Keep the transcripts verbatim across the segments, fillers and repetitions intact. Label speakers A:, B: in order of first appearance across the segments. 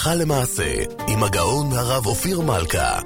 A: הלכה למעשה, עם הגאון הרב אופיר מלכה.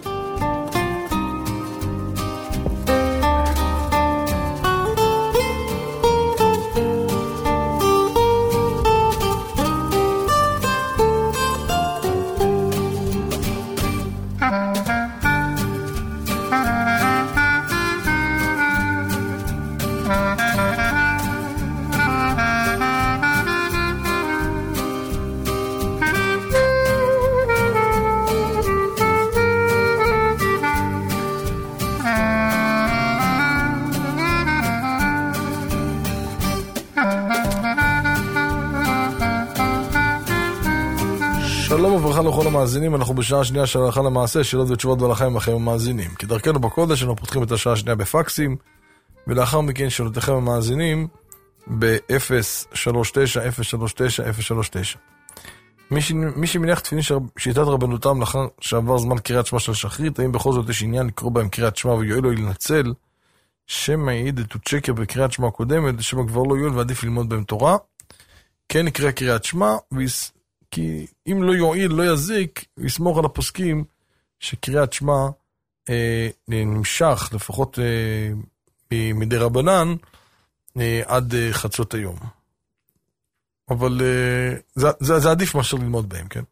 B: שלום וברכה לכל המאזינים, אנחנו בשעה שנייה של הלכה למעשה, שאלות ותשובות ולכם לכם המאזינים. כדרכנו בקודש אנחנו פותחים את השעה השנייה בפקסים, ולאחר מכן שאלותיכם המאזינים ב-אפס שלוש תשע אפס שלוש תשע אפס שלוש תשע. מי שמניח תפילין שיטת רבנותם לאחר שעבר זמן קריאת שמע של שחרית, האם בכל זאת יש עניין לקרוא בהם קריאת שמע ויועיל לו לנצל שם מעיד את צ'קר בקריאת שמע הקודמת, שם כבר לא יועיל ועדיף ללמוד בהם תורה? כן נקרא קריאת שמע, ויס... כי אם לא יועיל, לא יזיק, יסמוך על הפוסקים שקריאת שמע אה, נמשך, לפחות אה, מדי רבנן, אה, עד אה, חצות היום. אבל אה, זה, זה, זה עדיף מאשר ללמוד בהם, כן?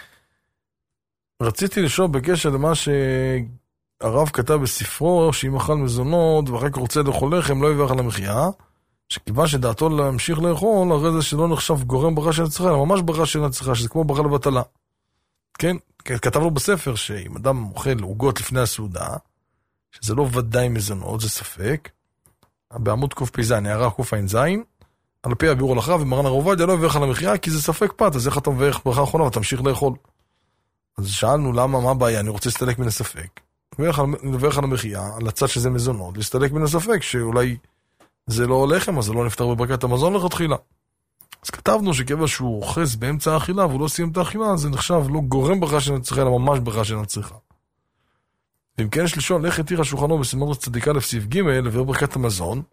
B: רציתי לשאול בקשר למה שהרב כתב בספרו, שאם אכל מזונות ואחר כך רוצה לאכול לחם, לא יברך על המחיה, שכיוון שדעתו להמשיך לאכול, הרי זה שלא נחשב גורם ברכה של נצחה, אלא ממש ברכה של נצחה, שזה כמו ברכה לבטלה. כן? כתב לו בספר שאם אדם אוכל עוגות לפני הסעודה, שזה לא ודאי מזונות, זה ספק, בעמוד קוף פיזן, הערה קוף אין זין, על פי הביאור הלכה, ומרן הרב עובדיה לא יברך על המחיה, כי זה ספק פת, אז איך אתה מברך ברכה האחרונה ותמשיך לאכול? אז שאלנו למה, מה הבעיה, אני רוצה להסתלק מן הספק. נברך על המחיה, על הצד שזה מזונות, להסתלק מן הספק, שאולי זה לא לחם, אז זה לא נפטר בברכת המזון לכתחילה. אז כתבנו שכיוון שהוא אוחז באמצע האכילה, והוא לא סיים את האכילה, זה נחשב לא גורם ברכה שנצריכה, אלא ממש ברכה שנצריכה. ואם כן יש לשאול, איך התיר השולחנו בסימן צדיקה לפסיף ג' לבאר ברכת המזון,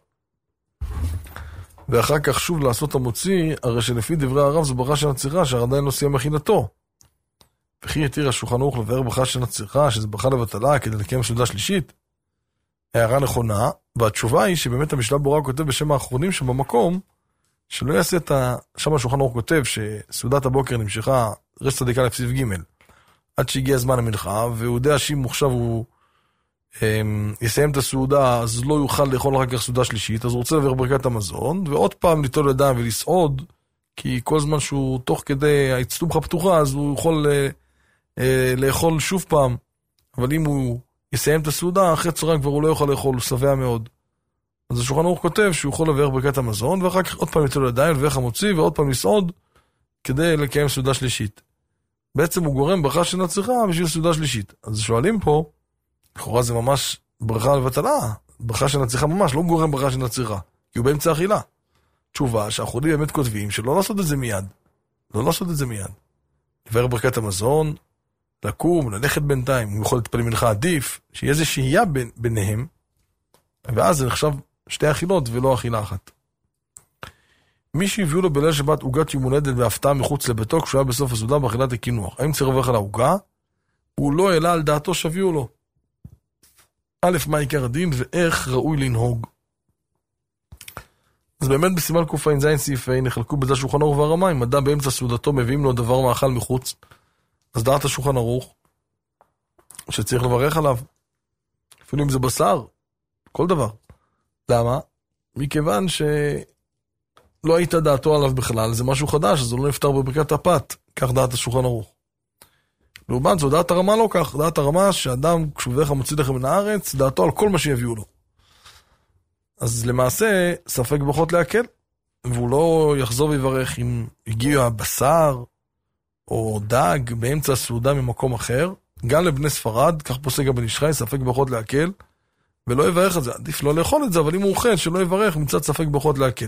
B: ואחר כך שוב לעשות המוציא, הרי שלפי דברי הרב זו ברכה שנצריכה, שעדיין לא סיים אכילתו. וכי התיר השולחנו לבאר ברכה שנצריכה, שזה ברכה לבטלה, כדי לקיים סעודה שלישית. הערה נכונה, והתשובה היא שבאמת המשנה ברורה כותב בשם האחרונים שבמקום, שלא יעשה את ה... שם השולחן אורך כותב שסעודת הבוקר נמשכה רש צדיקה לפסיף ג' עד שהגיע הזמן המנחה, והוא יודע שאם עכשיו הוא הם, יסיים את הסעודה, אז לא יוכל לאכול אחר כך סעודה שלישית, אז הוא רוצה לברך ברכת המזון, ועוד פעם ליטול ידיים ולסעוד, כי כל זמן שהוא תוך כדי ההצטומחה פתוחה, אז הוא יכול אה, אה, לאכול שוב פעם, אבל אם הוא יסיים את הסעודה, אחרי צהריים כבר הוא לא יוכל לאכול, הוא שבע מאוד. אז השולחן ערוך כותב שהוא יכול לברך ברכת המזון, ואחר כך עוד פעם יצא לו ידיים, לברך המוציא, ועוד פעם לסעוד, כדי לקיים סעודה שלישית. בעצם הוא גורם ברכה שנצריכה בשביל סעודה שלישית. אז שואלים פה, לכאורה זה ממש ברכה לבטלה, ברכה שנצריכה ממש, לא גורם ברכה שנצריכה, כי הוא באמצע אכילה. תשובה שהאחרונים באמת כותבים שלא לעשות את זה מיד. לא לעשות את זה מיד. לברך ברכת המזון, לקום, ללכת בינתיים, הוא יכול להתפלל מנחה עדיף, שיהיה איזה שהייה בין, ביניהם, ואז זה נחשב שתי אכילות ולא אכילה אחת. מי שהביאו לו בליל שבת עוגת יום הולדת והפתעה מחוץ לביתו, כשהוא היה בסוף הסעודה באכילת הקינוח, האם צריך לברך על העוגה? הוא לא העלה על דעתו שהביאו לו. א', מה עיקר הדין ואיך ראוי לנהוג? אז באמת בסימן קופאין זין סעיפי נחלקו בזה שולחן ערוך והרמה, אם אדם באמצע סעודתו מביאים לו דבר מאכל מחוץ, אז דעת השולחן ערוך שצריך לברך עליו, אפילו אם זה בשר, כל דבר. למה? מכיוון שלא היית דעתו עליו בכלל, זה משהו חדש, אז הוא לא נפטר בברכת הפת, כך דעת השולחן ערוך. לעומת זו, דעת הרמה לא כך, דעת הרמה שאדם כשהוא בדרך המוציא לכם מן הארץ, דעתו על כל מה שיביאו לו. אז למעשה ספק ברכות להקל, והוא לא יחזור ויברך אם הגיע בשר או דג באמצע הסעודה ממקום אחר, גם לבני ספרד, כך פוסק גם בן איש חי, ספק ברכות להקל, ולא יברך את זה, עדיף לא לאכול את זה, אבל אם הוא אוכל, שלא יברך, מצד ספק ברכות להקל.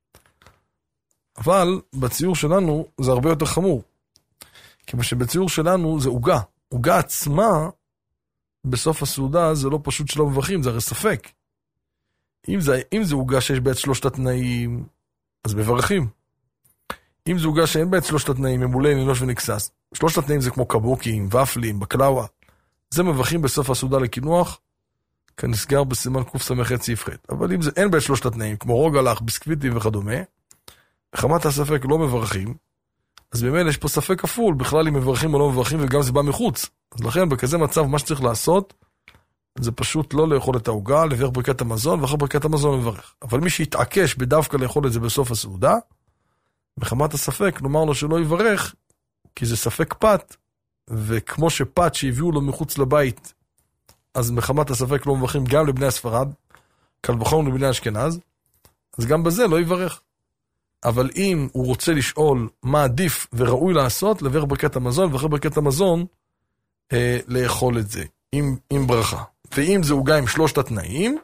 B: אבל בציור שלנו זה הרבה יותר חמור, כי שבציור שלנו זה עוגה, עוגה עצמה, בסוף הסעודה זה לא פשוט שלא מברכים, זה הרי ספק. אם זה, אם זה עוגה שיש בעת שלושת התנאים, אז מברכים. אם זה עוגה שאין בעת שלושת התנאים, ממולא, נינוש ונקסס, שלושת התנאים זה כמו קבוקים, ופלים, בקלאווה. זה מברכים בסוף הסעודה לקינוח, כנסגר בסימן קוף סמך את סעיף ח'. אבל אם זה אין בין שלושת התנאים, כמו רוגלח, ביסקוויטים וכדומה, מחמת הספק לא מברכים, אז במילא יש פה ספק כפול, בכלל אם מברכים או לא מברכים, וגם זה בא מחוץ. אז לכן, בכזה מצב, מה שצריך לעשות, זה פשוט לא לאכול את העוגה, לברך ברכת המזון, ואחר ברכת המזון מברך. אבל מי שיתעקש בדווקא לאכול את זה בסוף הסעודה, מחמת הספק, נאמר לו שלא יברך, כי זה ספק פת, וכמו שפת שהביאו לו מחוץ לבית, אז מחמת הספק לא מברכים גם לבני הספרד, קל וחומר לבני אשכנז, אז גם בזה לא יברך. אבל אם הוא רוצה לשאול מה עדיף וראוי לעשות, לברך ברכת המזון, ואחרי ברכת המזון, אה, לאכול את זה, עם, עם ברכה. ואם זה עוגה עם שלושת התנאים,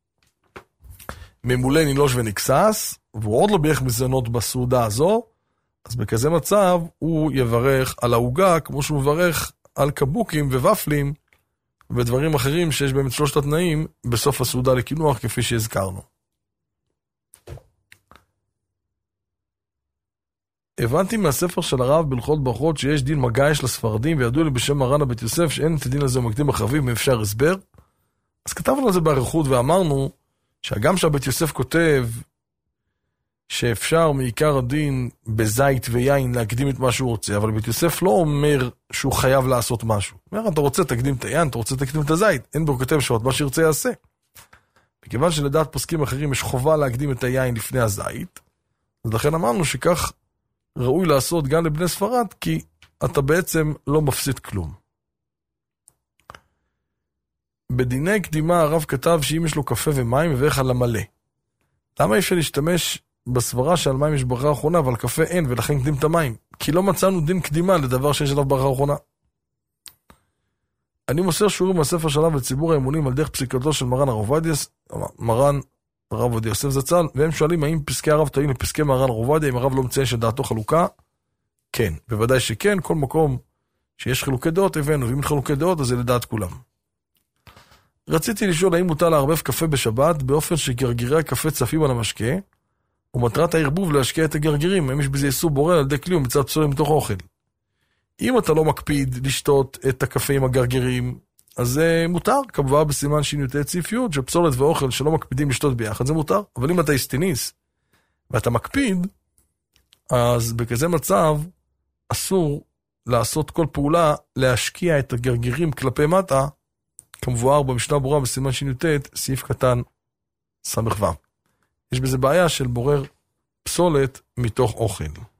B: ממולא נילוש ונקסס, והוא עוד לא בירך מזונות בסעודה הזו, אז בכזה מצב הוא יברך על העוגה, כמו שהוא מברך על קבוקים וופלים, ודברים אחרים שיש בהם את שלושת התנאים, בסוף הסעודה לקינוח, כפי שהזכרנו. הבנתי מהספר של הרב בהלכות ברכות שיש דין מגעש לספרדים, וידוע לי בשם מרן הבית יוסף שאין את הדין הזה מקדים החביב מאפשר הסבר. אז כתבנו על זה באריכות ואמרנו שהגם שהבית יוסף כותב שאפשר מעיקר הדין בזית ויין להקדים את מה שהוא רוצה, אבל בית יוסף לא אומר שהוא חייב לעשות משהו. הוא אומר, אתה רוצה תקדים את היין, אתה רוצה תקדים את הזית, אין בו כותב שעות מה שירצה יעשה. מכיוון שלדעת פוסקים אחרים יש חובה להקדים את היין לפני הזית, אז לכן אמרנו שכך ראוי לעשות גם לבני ספרד, כי אתה בעצם לא מפסיד כלום. בדיני קדימה הרב כתב שאם יש לו קפה ומים, מברך על המלא. למה אפשר להשתמש בסברה שעל מים יש ברכה אחרונה, אבל קפה אין, ולכן קדים את המים? כי לא מצאנו דין קדימה לדבר שיש עליו ברכה אחרונה. אני מוסר שיעורים מהספר שלנו לציבור האמונים על דרך פסיקתו של מרן הרב עובדיה, מרן הרב עובדיה יוסף זצ"ל, והם שואלים האם פסקי הרב טועים לפסקי מרן הרב עובדיה, אם הרב לא מציין שדעתו חלוקה? כן, בוודאי שכן, כל מקום שיש חילוקי דעות הבאנו, ואם חילוקי דעות אז זה לדעת כולם. רציתי לשאול האם מותר לערבב קפה בשבת באופן שגרגירי הקפה צפים על המשקה, ומטרת הערבוב להשקיע את הגרגירים, אם יש בזה איסור בורר על ידי כלי ומצד פסולים מתוך אוכל. אם אתה לא מקפיד לשתות את הקפה עם הגרגירים, אז זה מותר, כמובן בסימן שיניותי ציפיות, שפסולת ואוכל שלא מקפידים לשתות ביחד, זה מותר. אבל אם אתה איסטיניס, ואתה מקפיד, אז בכזה מצב, אסור לעשות כל פעולה, להשקיע את הגרגירים כלפי מטה, כמבואר במשנה ברורה בסימן שיניותי, סעיף קטן סמך ו'. יש בזה בעיה של בורר פסולת מתוך אוכל.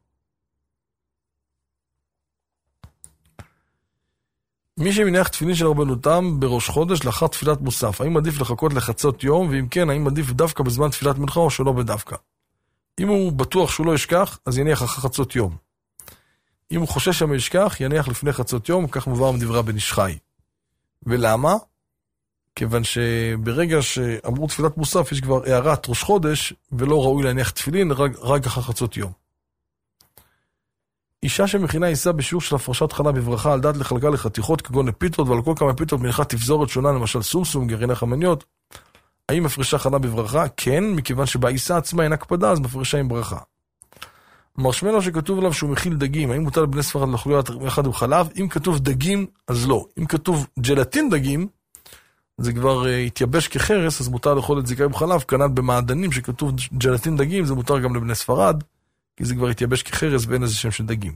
B: מי שמניח תפילין של רבנותם בראש חודש לאחר תפילת מוסף, האם עדיף לחכות לחצות יום, ואם כן, האם עדיף דווקא בזמן תפילת מנחה או שלא בדווקא? אם הוא בטוח שהוא לא ישכח, אז יניח אחר חצות יום. אם הוא חושש שמה ישכח, יניח לפני חצות יום, כך מובא מדברי בן איש חי. ולמה? כיוון שברגע שאמרו תפילת מוסף, יש כבר הערת ראש חודש, ולא ראוי להניח תפילין, רק, רק אחר חצות יום. אישה שמכינה עיסה בשיעור של הפרשת חלה בברכה, על דעת לחלקה לחתיכות כגון לפיתות, ועל כל כמה פיתות מניחה תפזורת שונה, למשל סומסום, גרעיני חמניות, האם מפרישה חלה בברכה? כן, מכיוון שבעיסה עצמה אין הקפדה, אז מפרישה עם ברכה. מרשמלו שכתוב עליו שהוא מכיל דגים, האם מותר לבני ספרד לאכול יחד עם חלב? אם כתוב דגים, אז לא. אם כתוב ג'לטין דגים, זה כבר uh, התייבש כחרס, אז מותר לאכול את זיקה עם חלב, כנ"ל במעדנים שכתוב ג'לטין דגים, זה מותר גם לבני ספרד, כי זה כבר התייבש כחרס ואין איזה שם של דגים.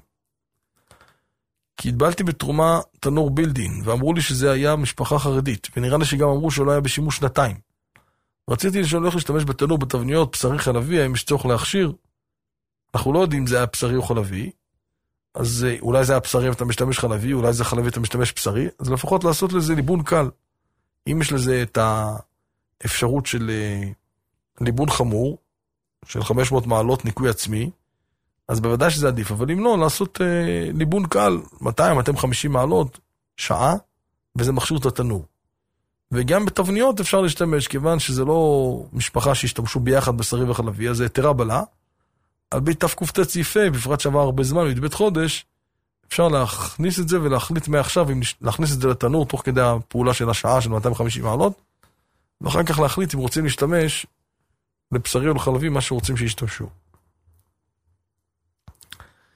B: כי התבלתי בתרומה תנור בילדין, ואמרו לי שזה היה משפחה חרדית, ונראה לי שגם אמרו שלא היה בשימוש שנתיים. רציתי לשאול איך להשתמש בתנור בתבניות בשרי חלבי, האם יש צורך להכשיר? אנחנו לא יודעים אם זה היה בשרי או חלבי, אז אולי זה היה בשרי ואתה משתמש חלבי, אולי זה חלבי ואתה משתמש בשרי, אז לפחות לעשות לזה ליבון קל. אם יש לזה את האפשרות של ליבון חמור, של חמש מאות מעלות ניקוי עצמי, אז בוודאי שזה עדיף, אבל אם לא, לעשות אה, ליבון קל, מאתיים מאתיים וחמישים מעלות, שעה, וזה מכשיר את התנור. וגם בתבניות אפשר להשתמש, כיוון שזה לא משפחה שהשתמשו ביחד בשרי וחלבי, אז זה יתרה בלה, על בי תפקופת ציפה, בפרט שעבר הרבה זמן, בבית חודש, אפשר להכניס את זה ולהחליט מעכשיו, אם להכניס את זה לתנור, תוך כדי הפעולה של השעה של מאתיים וחמישים מעלות, ואחר כך להחליט אם רוצים להשתמש לבשרי או לחלבי, מה שרוצים שישתמשו.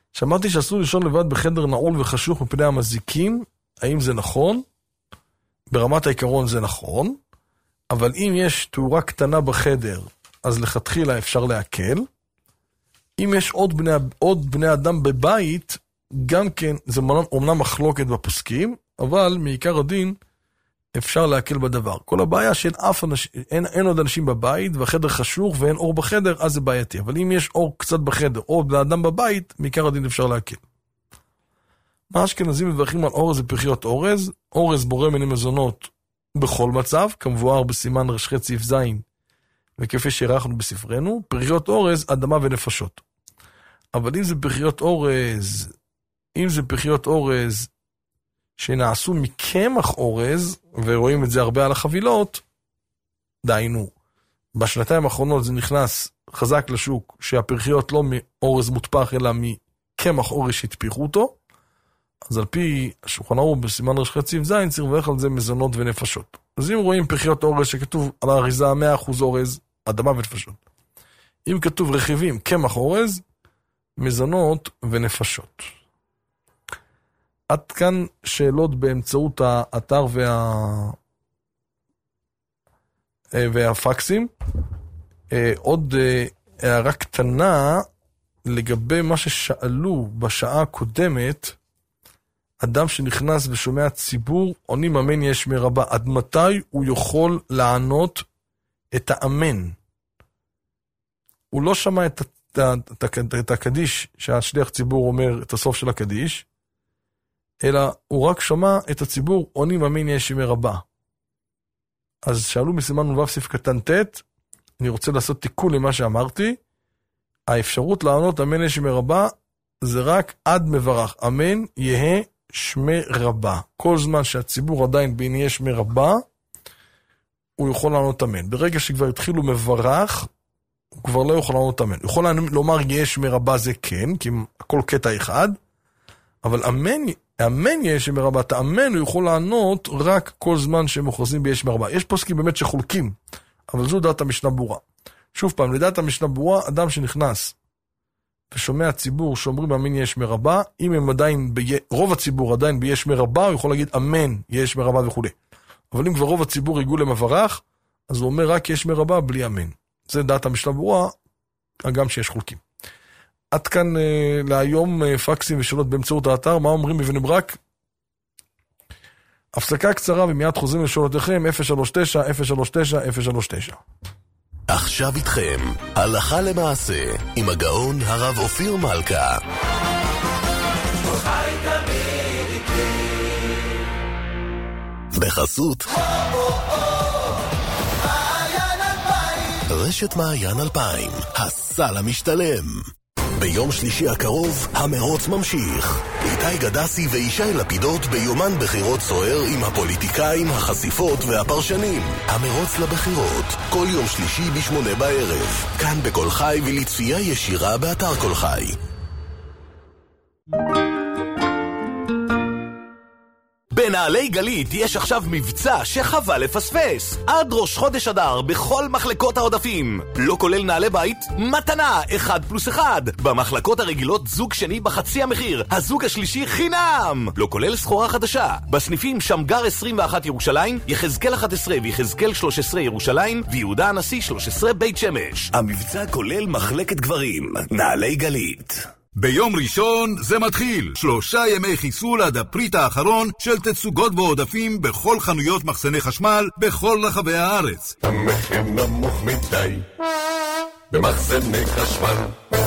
B: שמעתי שאסור לישון לבד בחדר נעול וחשוך מפני המזיקים, האם זה נכון? ברמת העיקרון זה נכון, אבל אם יש תאורה קטנה בחדר, אז לכתחילה אפשר להקל. אם יש עוד בני, עוד בני אדם בבית, גם כן, זה אומנם מחלוקת בפוסקים, אבל מעיקר הדין אפשר להקל בדבר. כל הבעיה שאין אף אנשים, אין, אין עוד אנשים בבית, והחדר חשוך ואין אור בחדר, אז זה בעייתי. אבל אם יש אור קצת בחדר, או בני אדם בבית, מעיקר הדין אפשר להקל. מה אשכנזים מברכים על אורז ופרחיות אורז? אורז בורא מיני מזונות בכל מצב, כמבואר בסימן רשחי צעיף זין, וכפי שהערכנו בספרנו, פרחיות אורז, אדמה ונפשות. אבל אם זה פרחיות אורז, אם זה פרחיות אורז שנעשו מקמח אורז, ורואים את זה הרבה על החבילות, דיינו, בשנתיים האחרונות זה נכנס חזק לשוק, שהפרחיות לא מאורז מוטפח, אלא מקמח אורז שהתפיחו אותו, אז על פי השולחן ערוך בסימן רשחי צעיף זין, צריך לברך על זה מזונות ונפשות. אז אם רואים פרחיות אורז שכתוב על האריזה מאה אחוז אורז, אדמה ונפשות. אם כתוב רכיבים קמח אורז, מזונות ונפשות. עד כאן שאלות באמצעות האתר וה... והפקסים. עוד הערה קטנה לגבי מה ששאלו בשעה הקודמת, אדם שנכנס ושומע ציבור, עונים אמן יש מרבה. עד מתי הוא יכול לענות את האמן? הוא לא שמע את, את, את, את, את הקדיש, שהשליח ציבור אומר את הסוף של הקדיש, אלא הוא רק שמע את הציבור, עונים אמן יש מרבה. אז שאלו מסימן נ"ו סעיף קטן ט', אני רוצה לעשות תיקון למה שאמרתי, האפשרות לענות אמן יש מרבה, זה רק עד מברך, אמן יהא שמי רבה. כל זמן שהציבור עדיין בין יהיה שמי רבה, הוא יכול לענות אמן. ברגע שכבר התחילו מברך, הוא כבר לא יכול לענות אמן. הוא יכול לומר יהיה שמי רבה זה כן, כי הכל קטע אחד, אבל אמן, אמן יהיה שמי רבה, את האמן הוא יכול לענות רק כל זמן שהם מוכרזים ביהיה שמי רבה. יש פוסקים באמת שחולקים, אבל זו דעת המשנה ברורה. שוב פעם, לדעת המשנה ברורה, אדם שנכנס ושומע ציבור שאומרים אמן יש מרבה, אם הם עדיין, בי... רוב הציבור עדיין ביש מרבה, הוא יכול להגיד אמן יש מרבה וכו'. אבל אם כבר רוב הציבור יגעו למברך, אז הוא אומר רק יש מרבה בלי אמן. זה דעת המשנה ברורה, גם שיש חולקים. עד כאן אה, להיום אה, פקסים ושאלות באמצעות האתר, מה אומרים בבני ברק? הפסקה קצרה ומיד חוזרים לשאלותיכם, אפס שלוש תשע אפס שלוש תשע אפס שלוש תשע.
A: עכשיו איתכם, הלכה למעשה, עם הגאון הרב אופיר מלכה. בחסות רשת מעיין אלפיים, הסל המשתלם. ביום שלישי הקרוב, המרוץ ממשיך. איתי גדסי וישי לפידות ביומן בחירות סוער עם הפוליטיקאים, החשיפות והפרשנים. המרוץ לבחירות, כל יום שלישי בשמונה בערב. כאן בכל חי ולצפייה ישירה באתר כל חי. בנעלי גלית יש עכשיו מבצע שחבל לפספס. עד ראש חודש אדר בכל מחלקות העודפים. לא כולל נעלי בית, מתנה אחד פלוס אחד. במחלקות הרגילות זוג שני בחצי המחיר, הזוג השלישי חינם. לא כולל סחורה חדשה. בסניפים שמגר עשרים ואחת ירושלים, יחזקאל אחת עשרה ויחזקאל שלוש עשרה ירושלים, ויהודה הנשיא שלוש עשרה בית שמש. המבצע כולל מחלקת גברים. נעלי גלית.
C: ביום ראשון זה מתחיל. שלושה ימי חיסול עד הפריט האחרון של תצוגות ועודפים בכל חנויות מחסני חשמל בכל רחבי הארץ.
D: המחיר נמוך מדי במחסני חשמל.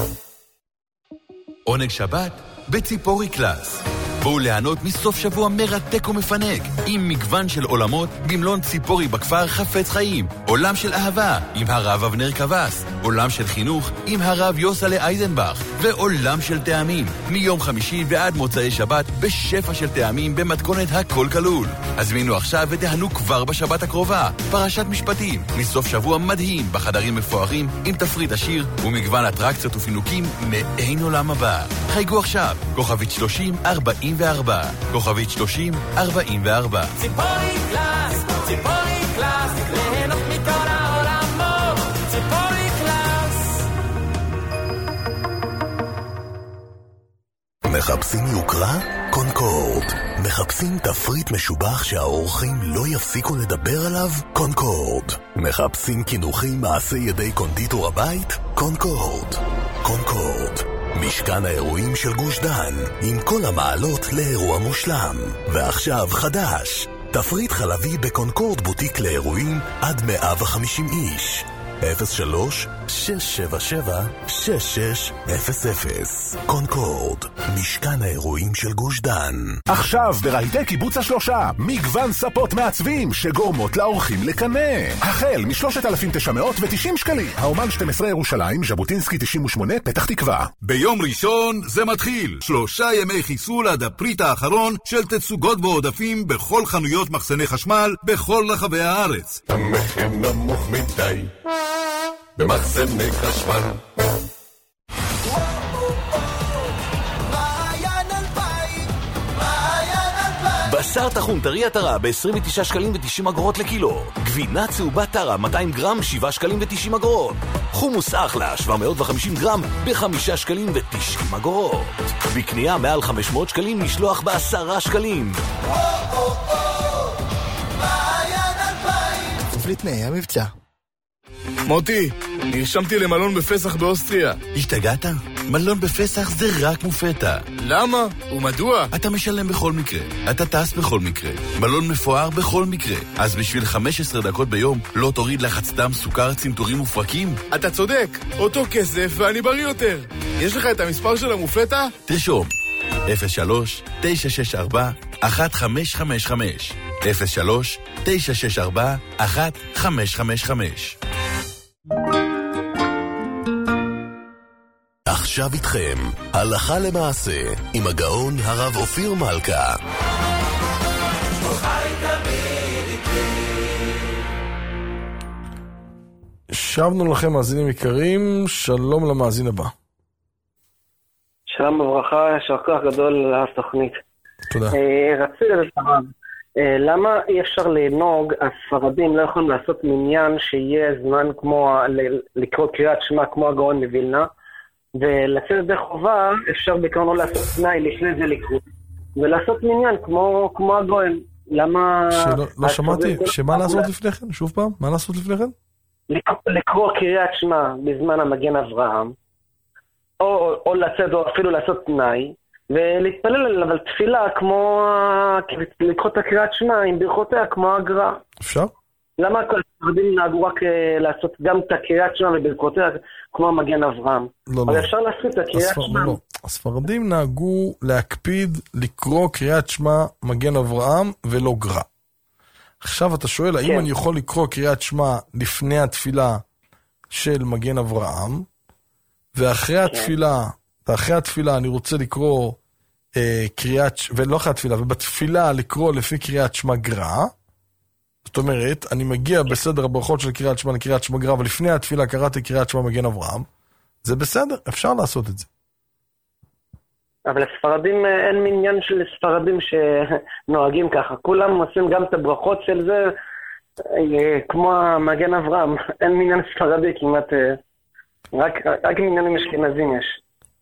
E: עונג שבת בציפורי קלאס. בואו ליהנות מסוף שבוע מרתק ומפנק עם מגוון של עולמות במלון ציפורי בכפר חפץ חיים. עולם של אהבה עם הרב אבנר קבס, עולם של חינוך עם הרב יוסלה אייזנבך, ועולם של טעמים מיום חמישי ועד מוצאי שבת בשפע של טעמים במתכונת הכל כלול. הזמינו עכשיו ותהנו כבר בשבת הקרובה פרשת משפטים מסוף שבוע מדהים בחדרים מפוארים עם תפריט עשיר ומגוון אטרקציות ופינוקים מעין עולם הבא. חייגו עכשיו כוכבית שלושים ארבעים וארבע, כוכבית שלושים ארבעים וארבע.
F: ציפורי קלאס, ציפורי קלאס, ליהנות מכל העולמות, ציפורי קלאס.
A: מחפשים יוקרה? קונקורד. מחפשים תפריט משובח שהאורחים לא יפסיקו לדבר עליו? קונקורד. מחפשים כינוחים מעשי ידי קונדיטור הבית? קונקורד. קונקורד. משכן האירועים של גוש דן, עם כל המעלות לאירוע מושלם. ועכשיו חדש, תפריט חלבי בקונקורד בוטיק לאירועים עד מאה וחמישים איש. אפס שלוש שש שבע שבע שש שש אפס אפס. קונקורד, משכן האירועים של גוש דן.
G: עכשיו ברהיטי קיבוץ השלושה, מגוון ספות מעצבים שגורמות לאורחים לקנה. החל מ-שלושת אלפים תשע מאות ותשעים שקלים. האומן שתים עשרה ירושלים, ז'בוטינסקי תשעים ושמונה, פתח תקווה.
C: ביום ראשון זה מתחיל. שלושה ימי חיסול עד הפריט האחרון של תצוגות ועודפים בכל חנויות מחסני חשמל בכל רחבי הארץ.
D: המחיר נמוך מדי במחסני חשמל.
A: בשר טחון טרי עטרה ב-עשרים ותשעה שקלים ותשעים אגורות לקילו. גבינה צהובה טרה מאתיים גרם שבעה שקלים ותשעים אגורות. חומוס אחלה שבע מאות וחמישים גרם ב-חמישה שקלים ותשעים אגורות. בקנייה מעל חמש מאות שקלים משלוח בעשרה שקלים.
H: לפני המבצע.
I: מוטי, נרשמתי למלון בפסח באוסטריה.
E: השתגעת? מלון בפסח זה רק מופתע.
I: למה? ומדוע?
E: אתה משלם בכל מקרה, אתה טס בכל מקרה, מלון מפואר בכל מקרה. אז בשביל חמש עשרה דקות ביום לא תוריד לחץ דם, סוכר, צנתורים ופרקים?
I: אתה צודק, אותו כסף ואני בריא יותר. יש לך את המספר של המופתע?
E: תרשום אפס שלוש תשע שש ארבע אחת חמש חמש חמש אפס שלוש תשע שש ארבע אחת חמש חמש חמש.
A: עכשיו איתכם, הלכה למעשה, עם הגאון הרב אופיר מלכה.
B: שבנו לכם מאזינים יקרים, שלום למאזין הבא.
J: שלום וברכה, יישר כוח גדול לתוכנית.
B: תודה.
J: רציתי לדעת הרב, למה אי אפשר לנהוג, הספרדים לא יכולים לעשות מניין שיהיה זמן כמו לקרוא קריאת שמע כמו הגאון מווילנה, ולצאת ידי חובה אפשר בעיקרון לעשות תנאי לפני זה לקרוא, ולעשות מניין כמו, כמו הגאון. למה...
B: שלא, לא שמעתי, שמה לעשות לפני כן? שוב פעם, מה לעשות לפני כן?
J: לקרוא, לקרוא קריאת שמע בזמן המגן אברהם, או, או לצאת או אפילו לעשות תנאי, ולהתפלל אבל תפילה כמו, לקרוא את הקריאת שמע עם ברכותיה כמו הגר"א.
B: אפשר?
J: למה כל הספרדים נהגו רק לעשות גם את הקריאת שמע וברכותיה כמו המגן אברהם?
B: לא,
J: אבל
B: לא.
J: אפשר לעשות את הקריאת שמע.
B: לא. הספרדים נהגו להקפיד לקרוא קריאת שמע מגן אברהם ולא גר"א. עכשיו אתה שואל, האם
J: כן.
B: אני יכול לקרוא קריאת שמע לפני התפילה של מגן אברהם, ואחרי כן. התפילה, ואחרי התפילה אני רוצה לקרוא אה, קריאת, ולא אחרי התפילה, ובתפילה לקרוא לפי קריאת שמע גר"א. זאת אומרת, אני מגיע בסדר הברכות של קריאת שמע לקריאת שמע גר"א, ולפני התפילה קראתי קריאת שמע מגן אברהם. זה בסדר, אפשר לעשות את זה.
J: אבל הספרדים, אין מניין של ספרדים שנוהגים ככה. כולם עושים גם את הברכות של זה, כמו המגן אברהם. אין מניין ספרדי כמעט, רק, רק מניינים אשכנזים יש.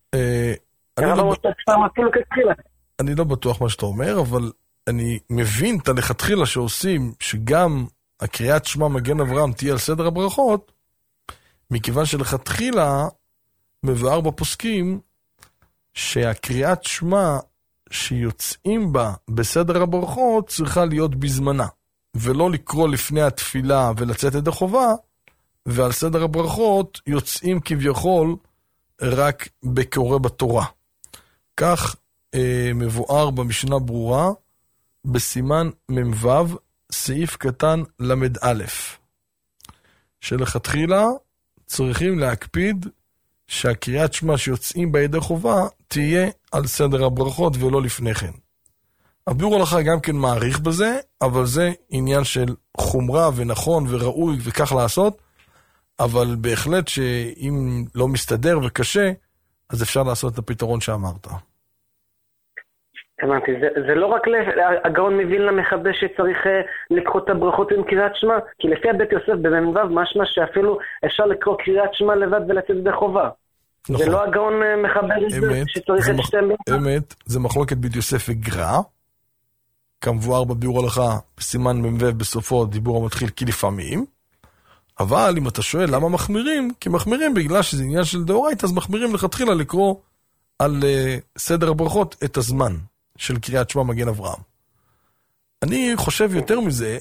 B: אני לא בטוח מה שאתה אומר, אבל אני מבין את הלכתחילה שעושים, שגם הקריאת שמע מגן אברהם תהיה על סדר הברכות, מכיוון שלכתחילה מבואר בפוסקים, שהקריאת שמע שיוצאים בה בסדר הברכות צריכה להיות בזמנה, ולא לקרוא לפני התפילה ולצאת ידי חובה, ועל סדר הברכות יוצאים כביכול רק בקורא בתורה. כך אה, מבואר במשנה ברורה, בסימן ממבב, סעיף קטן למד א', שלכתחילה צריכים להקפיד שהקריאת שמע שיוצאים בידי חובה תהיה על סדר הברכות ולא לפני כן. הביאור הלכה גם כן מעריך בזה, אבל זה עניין של חומרה ונכון וראוי וכך לעשות, אבל בהחלט שאם לא מסתדר וקשה, אז אפשר לעשות את הפתרון שאמרת.
J: אמרתי, זה, זה לא רק הגאון מווילנה מחדש שצריך לקרוא את הברכות עם קריאת שמע, כי לפי הבית יוסף במנבב משמע שאפילו אפשר לקרוא קריאת שמע לבד ולצאת ידי חובה. זה לא הגאון מחבר את זה, שצריך את שתיהם ביחד?
B: אמת, זה מחלוקת בית יוסף וגר"א, כמבואר בביאור הלכה, בסימן מ"ו בסופו, דיבור המתחיל כי לפעמים, אבל אם אתה שואל למה מחמירים, כי מחמירים בגלל שזה עניין של דאורייתא, אז מחמירים לכתחילה לקרוא על uh, סדר הברכות את הזמן של קריאת שמע מגן אברהם. אני חושב יותר מזה,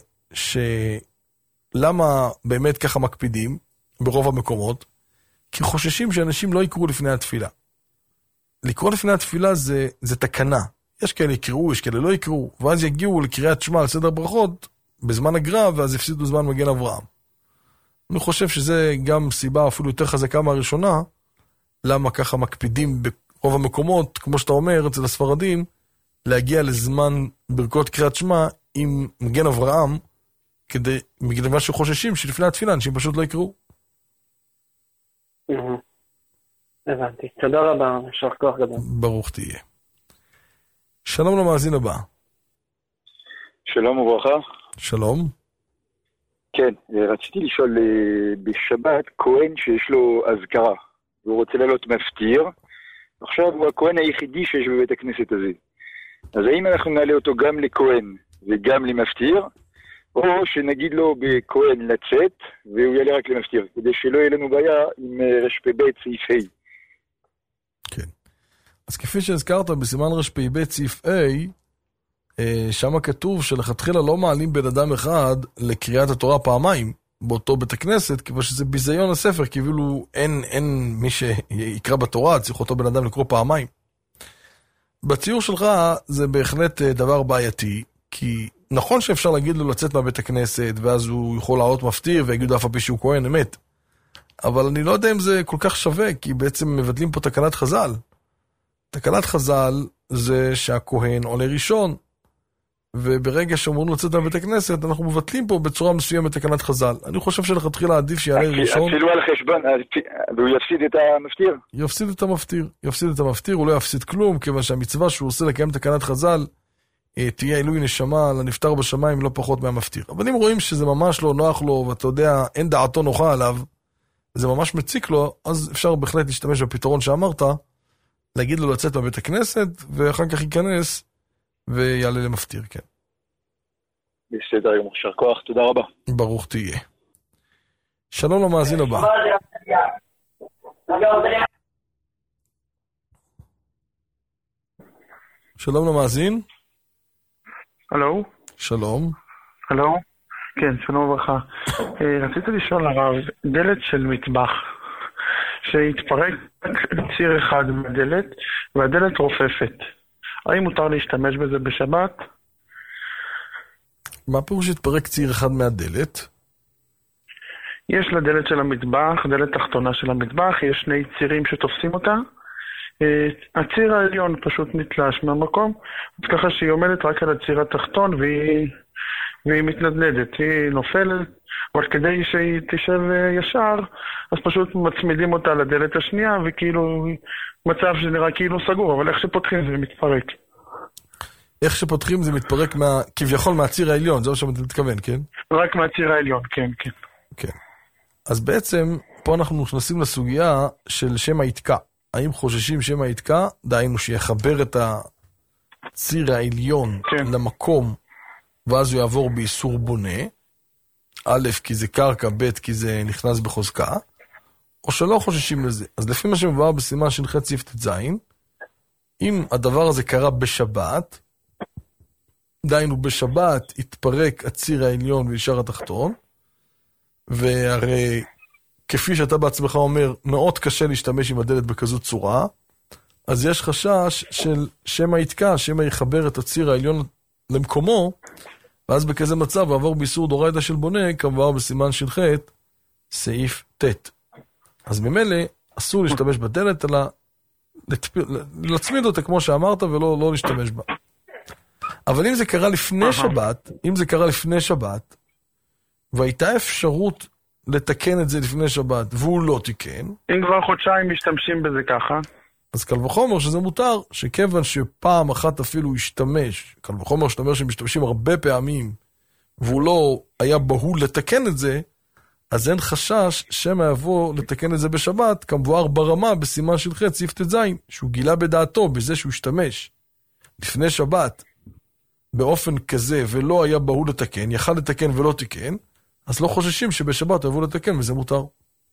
B: שלמה באמת ככה מקפידים ברוב המקומות, כי חוששים שאנשים לא יקראו לפני התפילה. לקרוא לפני התפילה זה, זה תקנה. יש כאלה יקראו, יש כאלה לא יקראו, ואז יגיעו לקריאת שמע על סדר ברכות בזמן הגר"א, ואז יפסידו זמן מגן אברהם. אני חושב שזה גם סיבה אפילו יותר חזקה מהראשונה, למה ככה מקפידים ברוב המקומות, כמו שאתה אומר, אצל הספרדים, להגיע לזמן ברכות קריאת שמע עם מגן אברהם, כדי, בגלל מה שחוששים שלפני התפילה אנשים פשוט לא יקראו.
J: הבנתי. תודה רבה, שרח כוח גדול.
B: ברוך תהיה. שלום למאזין הבא.
H: שלום וברכה.
B: שלום.
H: כן, רציתי לשאול, בשבת כהן שיש לו אזכרה, והוא רוצה לעלות מפטיר, עכשיו הוא הכהן היחידי שיש בבית הכנסת הזה. אז האם אנחנו נעלה אותו גם לכהן וגם למפטיר, או שנגיד לו בכהן לצאת, והוא יעלה רק למפטיר, כדי שלא יהיה לנו בעיה עם רשפ"ב סעיף ה'.
B: כן. אז כפי שהזכרת בסימן רשפ"ב סעיף A, שם כתוב שלכתחילה לא מעלים בן אדם אחד לקריאת התורה פעמיים באותו בית הכנסת, כיוון שזה ביזיון הספר, כאילו אין, אין מי שיקרא בתורה, צריך אותו בן אדם לקרוא פעמיים. בציור שלך זה בהחלט דבר בעייתי, כי נכון שאפשר להגיד לו לצאת מהבית הכנסת, ואז הוא יכול לעלות מפטיר ויגידו אף הפי שהוא כהן, אמת. אבל אני לא יודע אם זה כל כך שווה, כי בעצם מבטלים פה תקנת חז"ל. תקנת חז"ל זה שהכהן עולה ראשון, וברגע שאמרנו לצאת מהבית הכנסת, אנחנו מבטלים פה בצורה מסוימת תקנת חז"ל. אני חושב שלכתחילה עדיף שיעלה ראשון.
H: אפילו על חשבון, והוא יפסיד את המפטיר?
B: יפסיד את המפטיר. יפסיד את המפטיר, הוא לא יפסיד כלום, כיוון שהמצווה שהוא עושה לקיים תקנת חז"ל, תהיה עילוי נשמה לנפטר בשמיים לא פחות מהמפטיר. אבל אם רואים שזה ממש לא נוח לו, ואתה יודע, אין דעתו נוחה עליו, זה ממש מציק לו, אז אפשר בהחלט להשתמש בפתרון שאמרת, להגיד לו לצאת מהבית הכנסת, ואחר כך ייכנס ויעלה למפטיר, כן.
H: בסדר, יום שר כוח, תודה רבה.
B: ברוך תהיה. שלום למאזין הבא. שלום למאזין.
K: הלו?
B: שלום.
K: הלו? כן, שלום וברכה. רציתי לשאול הרב, דלת של מטבח, שהתפרק ציר אחד מהדלת, והדלת רופפת. האם מותר להשתמש בזה בשבת?
B: מה פירוש התפרק ציר אחד מהדלת?
K: יש לדלת של המטבח, דלת תחתונה של המטבח, יש שני צירים שתופסים אותה. הציר העליון פשוט נתלש מהמקום, אז ככה שהיא עומדת רק על הציר התחתון והיא, והיא מתנדנדת, היא נופלת, אבל כדי שהיא תשב ישר, אז פשוט מצמידים אותה לדלת השנייה, וכאילו מצב שנראה כאילו סגור, אבל איך שפותחים זה מתפרק.
B: איך שפותחים זה מתפרק מה, כביכול מהציר העליון, זה מה שאתה מתכוון, כן?
K: רק מהציר העליון, כן, כן.
B: כן. אז בעצם, פה אנחנו נכנסים לסוגיה של שם היתקע. האם חוששים שם היתקע? דהיינו שיחבר את הציר העליון כן. למקום, ואז הוא יעבור באיסור בונה, א', כי זה קרקע, ב', כי זה נכנס בחוזקה, או שלא חוששים לזה. אז לפי מה שמבואר בסימן של ח' סעיף ט"ז, אם הדבר הזה קרה בשבת, דהיינו בשבת התפרק הציר העליון וישר התחתון, והרי כפי שאתה בעצמך אומר, מאוד קשה להשתמש עם הדלת בכזו צורה, אז יש חשש של שמא יתקע, שמא יחבר את הציר העליון למקומו, ואז בכזה מצב עבור באיסור דאורייתא של בונה, כמובן בסימן של ח' סעיף ט'. אז ממילא אסור להשתמש בדלת, אלא להצמיד אותה כמו שאמרת, ולא לא להשתמש בה. אבל אם זה קרה לפני שבת, אם זה קרה לפני שבת, והייתה אפשרות לתקן את זה לפני שבת, והוא לא תיקן.
K: אם כבר חודשיים משתמשים בזה ככה.
B: אז קל וחומר שזה מותר, שכיוון שפעם אחת אפילו השתמש, קל וחומר שאתה אומר שמשתמשים הרבה פעמים, והוא לא היה בהול לתקן את זה, אז אין חשש שמא יבוא לתקן את זה בשבת, כמבואר ברמה בסימן של ח' סעיף ט"ז, שהוא גילה בדעתו בזה שהוא השתמש לפני שבת באופן כזה ולא היה בהול לתקן, יכל לתקן ולא תיקן, אז לא חוששים שבשבת יבוא לתקן וזה מותר.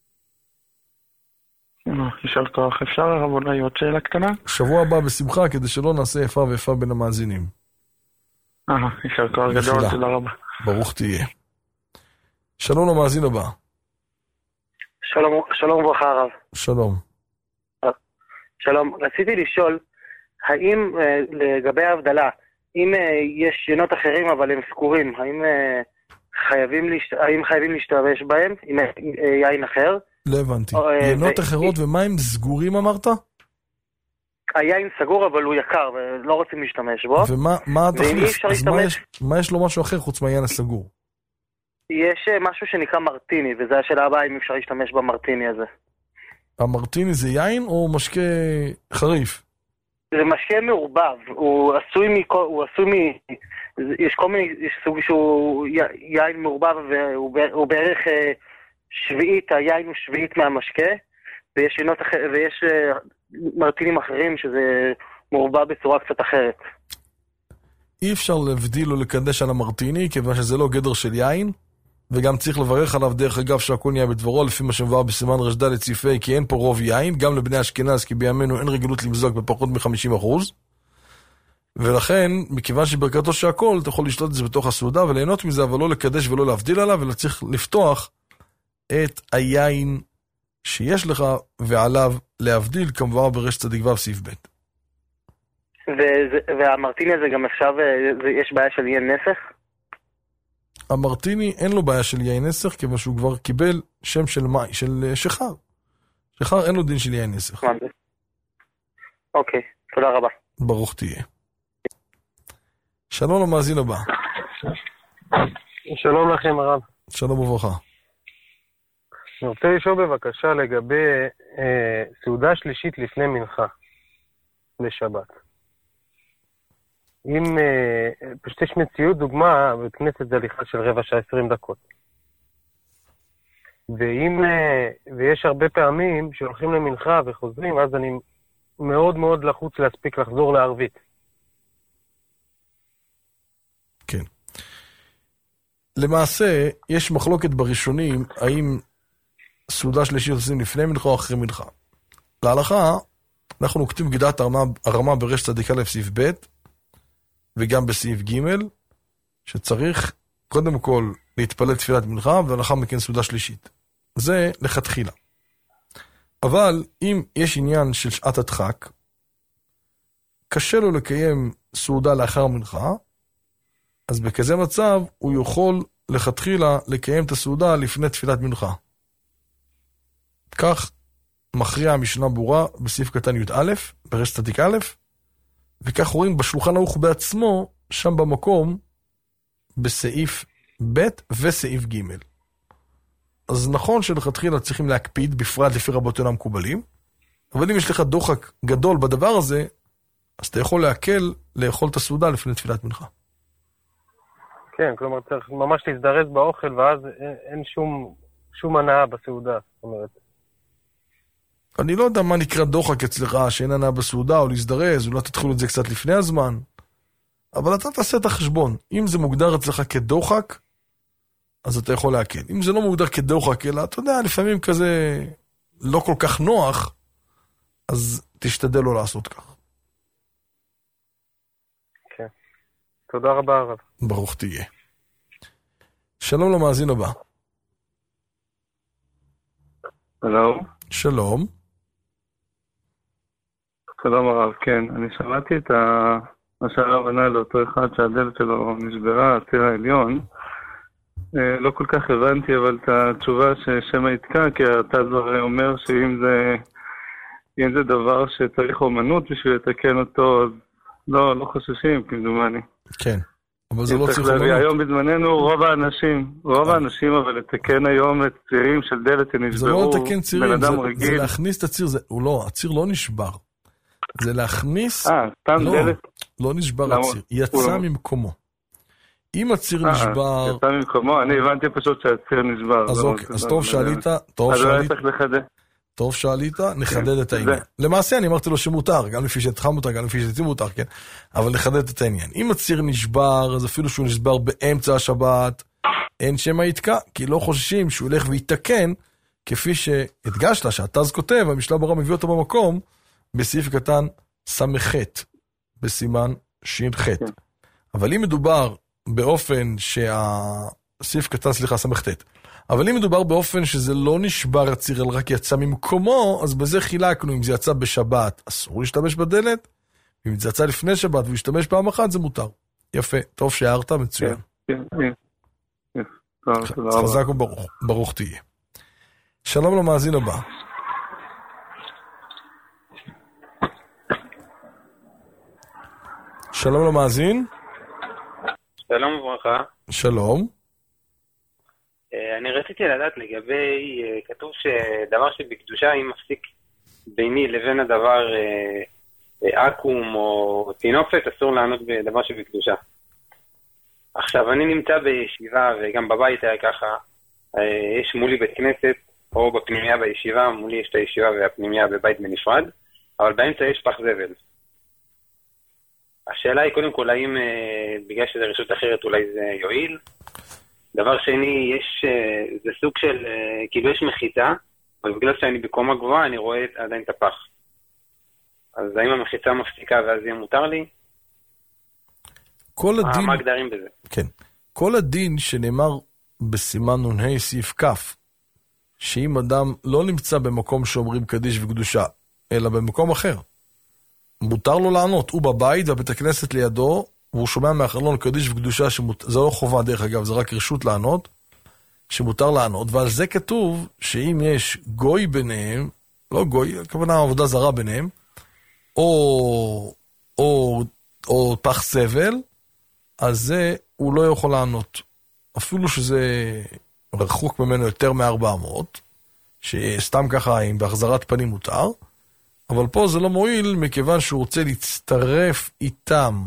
K: ישר כוח, אפשר הרב אולי עוד שאלה קטנה?
B: שבוע הבא בשמחה כדי שלא נעשה איפה ואיפה בין המאזינים.
K: אה, ישר כוח גדול, תודה רבה.
B: ברוך תהיה. שלום למאזין הבא.
J: שלום, שלום וברכה הרב.
B: שלום.
J: שלום, רציתי לשאול, האם לגבי ההבדלה, אם יש ינות אחרים אבל הם סגורים, האם חייבים, להשת... האם חייבים להשתמש בהם עם יין אחר?
B: לא הבנתי. ינות אחרות ומה הם סגורים אמרת?
J: היין סגור אבל הוא יקר ולא רוצים להשתמש בו.
B: ומה התחליף? אז מה יש, מה יש לו משהו אחר חוץ מהיין הסגור?
J: יש משהו שנקרא מרטיני, וזה השאלה הבאה אם אפשר להשתמש במרטיני הזה.
B: המרטיני זה יין או משקה חריף?
J: זה משקה מעורבב, הוא עשוי מ... הוא עשוי מ... יש כל מיני, יש סוג שהוא יין מעורבב, והוא בערך שביעית, היין הוא שביעית מהמשקה, ויש ינות אחר, ויש מרטינים אחרים שזה מעורבב בצורה קצת אחרת.
B: אי אפשר להבדיל או לקדש על המרטיני, כיוון שזה לא גדר של יין, וגם צריך לברך עליו דרך אגב שהכל נהיה בדברו, לפי מה שמבואר בסימן רשדה לציפי, כי אין פה רוב יין, גם לבני אשכנז, כי בימינו אין רגילות למזוג בפחות מ-חמישים אחוז, ולכן, מכיוון שברכתו שהכל, אתה יכול לשתות את זה בתוך הסעודה וליהנות מזה, אבל לא לקדש ולא להבדיל עליו, אלא צריך לפתוח את היין שיש לך, ועליו להבדיל, כמובן ברשת צדיק ו' סעיף ב'.
J: והמרטיני הזה גם עכשיו, יש בעיה של יין נסך?
B: המרטיני אין לו בעיה של יין נסך, כיוון שהוא כבר קיבל שם של מי, של שחר. שחר אין לו דין של יין נסך.
J: אוקיי, תודה רבה.
B: ברוך תהיה. שלום למאזין הבא.
L: שלום לכם הרב.
B: שלום וברכה.
L: אני רוצה לשאול בבקשה לגבי אה, סעודה שלישית לפני מנחה בשבת. אם אה, פשוט יש מציאות דוגמה, בכנסת זה הליכה של רבע שעה עשרים דקות. ואם, אה, ויש הרבה פעמים שהולכים למנחה וחוזרים, אז אני מאוד מאוד לחוץ להספיק לחזור לערבית.
B: כן. למעשה, יש מחלוקת בראשונים, האם סעודה שלישית עושים לפני מנחה או אחרי מנחה. להלכה, אנחנו נוקטים בגידת הרמה, הרמה ברשת צדיק א' סעיף ב', וגם בסעיף ג', שצריך קודם כל להתפלל תפילת מנחה, ולאחר מכן סעודה שלישית. זה לכתחילה. אבל אם יש עניין של שעת הדחק, קשה לו לקיים סעודה לאחר מנחה, אז בכזה מצב הוא יכול לכתחילה לקיים את הסעודה לפני תפילת מנחה. כך מכריע המשנה ברורה בסעיף קטן י"א, ברשת צדיק א', וכך רואים בשולחן ערוך בעצמו, שם במקום, בסעיף ב' וסעיף ג'. אז נכון שלכתחילה צריכים להקפיד, בפרט לפי רבותינו המקובלים, אבל אם יש לך דוחק גדול בדבר הזה, אז אתה יכול להקל לאכול את הסעודה לפני תפילת מנחה.
L: כן, כלומר צריך ממש להזדרז באוכל, ואז אין שום, שום הנאה בסעודה, זאת אומרת.
B: אני לא יודע מה נקרא דוחק אצלך, שאין הנאה בסעודה או להזדרז, אולי תתחילו את זה קצת לפני הזמן, אבל אתה תעשה את החשבון. אם זה מוגדר אצלך כדוחק, אז אתה יכול להקל. אם זה לא מוגדר כדוחק, אלא אתה יודע, לפעמים כזה לא כל כך נוח, אז תשתדל לא לעשות כך.
L: כן. תודה רבה הרב.
B: ברוך תהיה. שלום למאזין הבא.
M: שלום.
B: שלום.
M: שלום הרב, כן. אני שמעתי את מה שהרב ענה לאותו אחד שהדלת שלו נשברה, הציר העליון. לא כל כך הבנתי, אבל את התשובה ששמה יתקע, כי אתה הרי אומר שאם זה, אם זה דבר שצריך אומנות בשביל לתקן אותו, אז לא, לא חוששים, כמדומני.
B: כן, אבל זה לא צריך אומנות.
M: היום בזמננו רוב האנשים, רוב האנשים, אבל לתקן היום את צירים של דלת שנשברו,
B: זה לא לתקן צירים, זה,
M: רגיל.
B: זה להכניס את הציר, זה, הוא לא, הציר לא נשבר. זה להכניס,
M: אה, סתם
B: לא,
M: דלת?
B: לא נשבר הציר, יצא ממקומו. אם הציר נשבר...
M: יצא ממקומו, אני הבנתי פשוט שהציר נשבר.
B: אז אוקיי, אז טוב שעלית, טוב שעלית. טוב שעלית, נחדד את העניין. למעשה אני אמרתי לו שמותר, גם לפי שתחם מותר, גם לפי שתציא מותר, כן? אבל נחדד את העניין. אם הציר נשבר, אז אפילו שהוא נשבר באמצע השבת, אין שמה יתקע, כי לא חוששים שהוא ילך ויתקן, כפי שהדגשת, שהתז כותב, המשנה ברורה מביא אותו במקום, בסעיף קטן סמכת, בסימן ש"ח. אבל אם מדובר באופן שהסעיף קטן, סליחה, סמכת, אבל אם מדובר באופן שזה לא נשבר הציר, אלא רק יצא ממקומו, אז בזה חילקנו, אם זה יצא בשבת, אסור להשתמש בדלת, אם זה יצא לפני שבת ולהשתמש פעם אחת, זה מותר. יפה, טוב שהערת, מצוין. חזק וברוך, ברוך תהיה. שלום למאזין הבא. שלום למאזין.
N: שלום וברכה.
B: שלום.
N: אני רציתי לדעת לגבי, כתוב שדבר שבקדושה, אם מפסיק ביני לבין הדבר אקום או תינופת, אסור לענות בדבר שבקדושה. עכשיו, אני נמצא בישיבה, וגם בבית היה ככה, יש מולי בית כנסת, או בפנימיה בישיבה, מולי יש את הישיבה והפנימיה בבית בנפרד, אבל באמצע יש פח זבל. השאלה היא קודם כל, האם בגלל שזה רשות אחרת אולי זה יועיל? דבר שני, יש, זה סוג של, כאילו יש מחיצה, אבל בגלל שאני בקומה גבוהה, אני רואה עדיין את הפח. אז האם המחיצה מפסיקה ואז יהיה מותר לי?
B: כל הדין...
N: מה הגדרים בזה?
B: כן. כל הדין שנאמר בסימן נ"ה סעיף כף, שאם אדם לא נמצא במקום שאומרים קדיש וקדושה, אלא במקום אחר, מותר לו לענות. הוא בבית והבית הכנסת לידו, והוא שומע מהחלון קדיש וקדושה, שמות... זה לא חובה דרך אגב, זה רק רשות לענות, שמותר לענות, ועל זה כתוב שאם יש גוי ביניהם, לא גוי, הכוונה עבודה זרה ביניהם, או, או, או פח סבל, אז זה הוא לא יכול לענות. אפילו שזה רחוק ממנו יותר מ-ארבע מאות, שסתם ככה אם בהחזרת פנים מותר, אבל פה זה לא מועיל מכיוון שהוא רוצה להצטרף איתם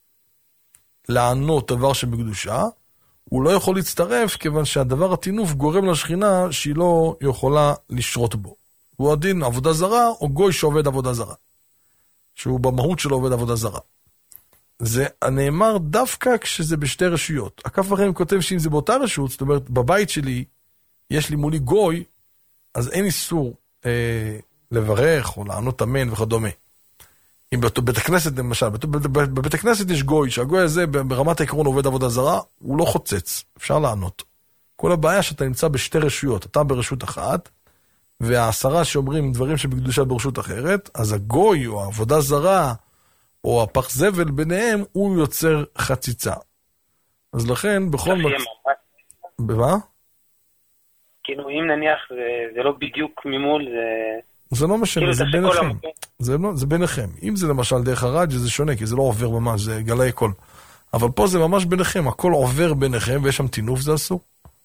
B: לענות דבר שבקדושה, הוא לא יכול להצטרף כיוון שהדבר התינוף גורם לשכינה שהיא לא יכולה לשרות בו. הוא הדין עבודה זרה או גוי שעובד עבודה זרה. שהוא במהות שלו עובד עבודה זרה. זה נאמר דווקא כשזה בשתי רשויות. הכף אחרים כותב שאם זה באותה רשות, זאת אומרת בבית שלי יש לי מולי גוי, אז אין איסור אה, לברך או לענות אמן וכדומה. אם בבית הכנסת למשל, בבית הכנסת יש גוי, שהגוי הזה ברמת העקרון עובד עבודה זרה, הוא לא חוצץ, אפשר לענות. כל הבעיה שאתה נמצא בשתי רשויות, אתה ברשות אחת, והעשרה שאומרים דברים שבקדושה ברשות אחרת, אז הגוי או העבודה זרה, או הפח זבל ביניהם, הוא יוצר חציצה. אז לכן, בכל מצב... במה?
N: כאילו, אם נניח זה לא בדיוק ממול, זה...
B: זה לא משנה, זה ביניכם. זה, לא, זה ביניכם. אם זה למשל דרך הרג' זה שונה, כי זה לא עובר ממש, זה גלי קול. אבל פה זה ממש ביניכם, הכל עובר ביניכם, ויש שם תינוף, זה אסור.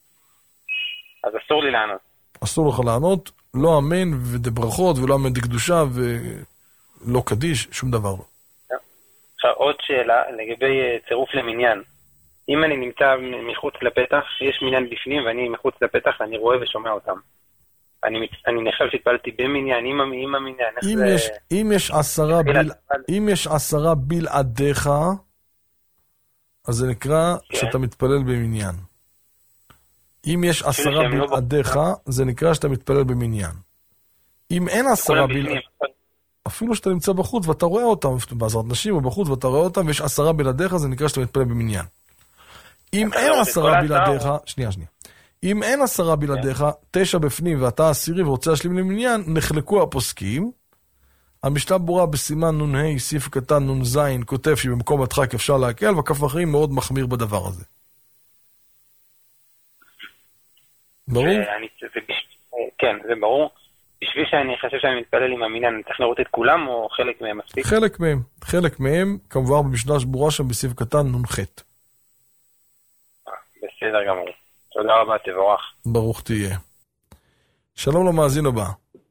N: אז אסור לי לענות.
B: אסור לך לענות, לא אמן ודברכות, ולא אמן דקדושה, ולא קדיש, שום דבר לא.
N: עכשיו, עוד שאלה, לגבי צירוף למניין. אם אני נמצא מחוץ לפתח, יש מניין בפנים, ואני מחוץ לפתח, אני רואה ושומע אותם. אני, אני נחשב שהתפלתי במניין, עם, עם המניין.
B: אם,
N: זה...
B: יש, אם, יש עשרה בל... אם יש עשרה בלעדיך, אז זה נקרא כן. שאתה מתפלל במניין. אם יש עשרה בלעדיך, לא... זה נקרא שאתה מתפלל במניין. אם אין עשרה בלעדיך, אפילו שאתה נמצא בחוץ ואתה רואה אותם, בעזרת נשים או בחוץ ואתה רואה אותם, ויש עשרה בלעדיך, זה נקרא שאתה מתפלל במניין. אם אין עשרה בלעדיך, שנייה, שנייה. אם אין עשרה בלעדיך, תשע בפנים ואתה עשירי ורוצה להשלים למניין, נחלקו הפוסקים. המשנה ברורה בסימן נ"ה, סעיף קטן נ"ז, כותב שבמקום הדחק אפשר להקל, והכף אחרים מאוד מחמיר בדבר הזה. ברור?
N: כן, זה ברור. בשביל שאני חושב שאני מתפלל עם המניין, אני צריך לראות את כולם או חלק מהם מספיק?
B: חלק מהם. חלק מהם, כמובן במשנה ברורה שם בסעיף קטן נ"ח.
N: בסדר גמור. תודה רבה, תבורך.
B: ברוך תהיה. שלום למאזין הבא.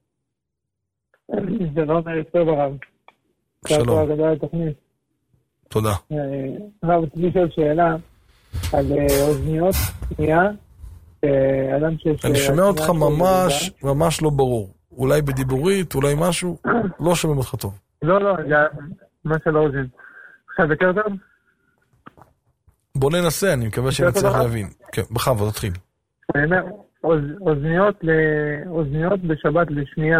O: שלום, טוב הרב.
B: שלום.
O: תודה.
B: תודה.
O: הרב, רציתי לשאול שאלה. על אוזניות, שנייה, אדם שיש...
B: אני שומע אותך ממש, ממש לא ברור. אולי בדיבורית, אולי משהו, לא שומעים אותך טוב.
O: לא, לא, מה של האוזן. עכשיו יותר טוב?
B: בוא ננסה, אני מקווה שנצליח להבין. כן, בכבוד, תתחיל.
O: אני אומר, אוזניות, אוזניות בשבת לשנייה.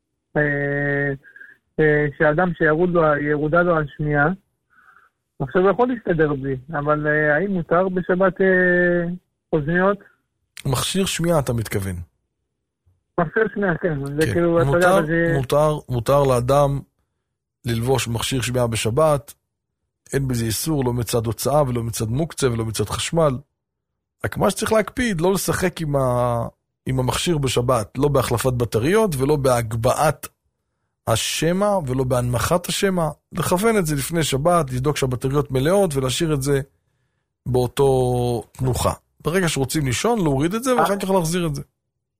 O: שאדם שירודה לו על שנייה, עכשיו הוא יכול להסתדר בלי, אבל האם מותר בשבת אוזניות?
B: מכשיר שמיעה אתה מתכוון.
O: מכשיר שמיעה, כן. זה
B: כן.
O: כאילו,
B: מותר,
O: אתה יודע, זה...
B: מותר, מותר לאדם ללבוש מכשיר שמיעה בשבת, אין בזה איסור, לא מצד הוצאה ולא מצד מוקצה ולא מצד חשמל. רק מה שצריך להקפיד, לא לשחק עם, ה... עם המכשיר בשבת, לא בהחלפת בטריות ולא בהגבהת השמע ולא בהנמכת השמע, לכוון את זה לפני שבת, לבדוק שהבטריות מלאות ולהשאיר את זה באותו תנוחה. ברגע שרוצים לישון, להוריד את זה ואחר כך להחזיר את זה.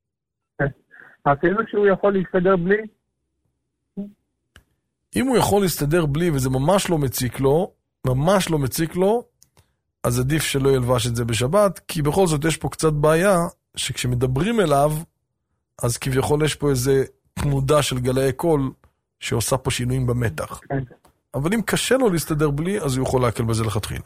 O: אפילו שהוא יכול להסתדר בלי?
B: אם הוא יכול להסתדר בלי וזה ממש לא מציק לו, ממש לא מציק לו, אז עדיף שלא ילבש את זה בשבת, כי בכל זאת יש פה קצת בעיה, שכשמדברים אליו, אז כביכול יש פה איזה תנודה של גלאי קול, שעושה פה שינויים במתח. אבל אם קשה לו להסתדר בלי, אז הוא יכול להקל בזה לכתחילה.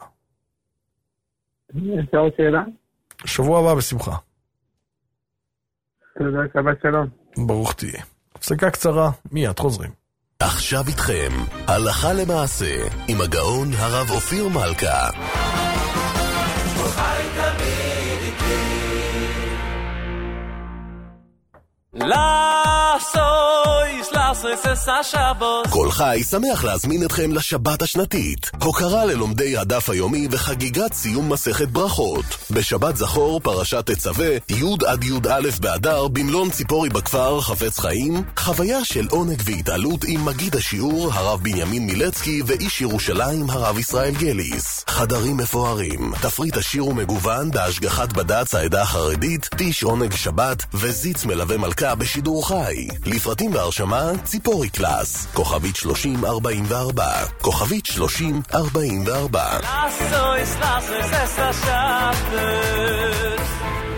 O: יש עוד שאלה?
B: שבוע הבא בשמחה.
O: תודה, שבת שלום.
B: ברוך תהיה. הפסקה קצרה, מיד חוזרים.
A: עכשיו איתכם, הלכה למעשה, עם הגאון הרב אופיר מלכה.
F: לאסויס, לאסויס אס השבות.
A: כל חי שמח להזמין אתכם לשבת השנתית. הוקרה ללומדי הדף היומי וחגיגת סיום מסכת ברכות. בשבת זכור פרשת תצווה, י' עד י"א באדר, במלון ציפורי בכפר חפץ חיים. חוויה של עונג והתעלות עם מגיד השיעור, הרב בנימין מילצקי, ואיש ירושלים, הרב ישראל גליס. חדרים מפוארים, תפריט עשיר ומגוון בהשגחת בד"ץ העדה החרדית, טיש עונג שבת וזיץ מלווה מלכה בשידור חי. לפרטים והרשמה, ציפורי קלאס, כוכבית שלושים ארבעים וארבע, כוכבית שלושים ארבעים וארבע.
F: לאסויס, לאסויס אס השבת.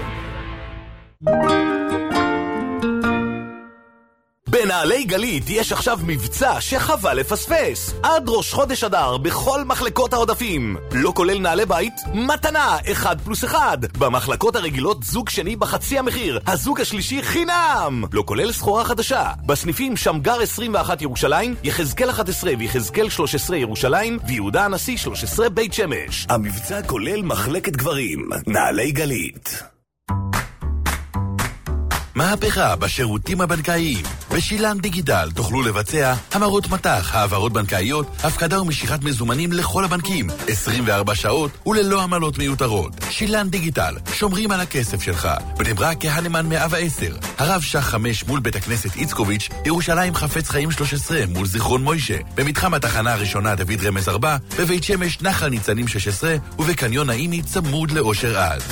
A: בנעלי גלית יש עכשיו מבצע שחבל לפספס. עד ראש חודש אדר בכל מחלקות העודפים. לא כולל נעלי בית, מתנה אחד פלוס אחד. במחלקות הרגילות זוג שני בחצי המחיר. הזוג השלישי חינם. לא כולל סחורה חדשה. בסניפים שמגר עשרים ואחת ירושלים, יחזקאל אחת עשרה ויחזקאל שלוש עשרה ירושלים, ויהודה הנשיא שלוש עשרה בית שמש. המבצע כולל מחלקת גברים. נעלי גלית.
E: מהפכה בשירותים הבנקאיים. בשילם דיגיטל תוכלו לבצע המרות מטח, העברות בנקאיות, הפקדה ומשיכת מזומנים לכל הבנקים, עשרים וארבע שעות וללא עמלות מיותרות. שילם דיגיטל, שומרים על הכסף שלך. בני ברק כהנמן מאה ועשר, הרב שח חמש מול בית הכנסת איצקוביץ', ירושלים חפץ חיים שלוש עשרה מול זיכרון מוישה, במתחם התחנה הראשונה דוד רמז ארבע, בבית שמש נחל ניצנים שש עשרה ובקניון האיני צמוד לאושר עד.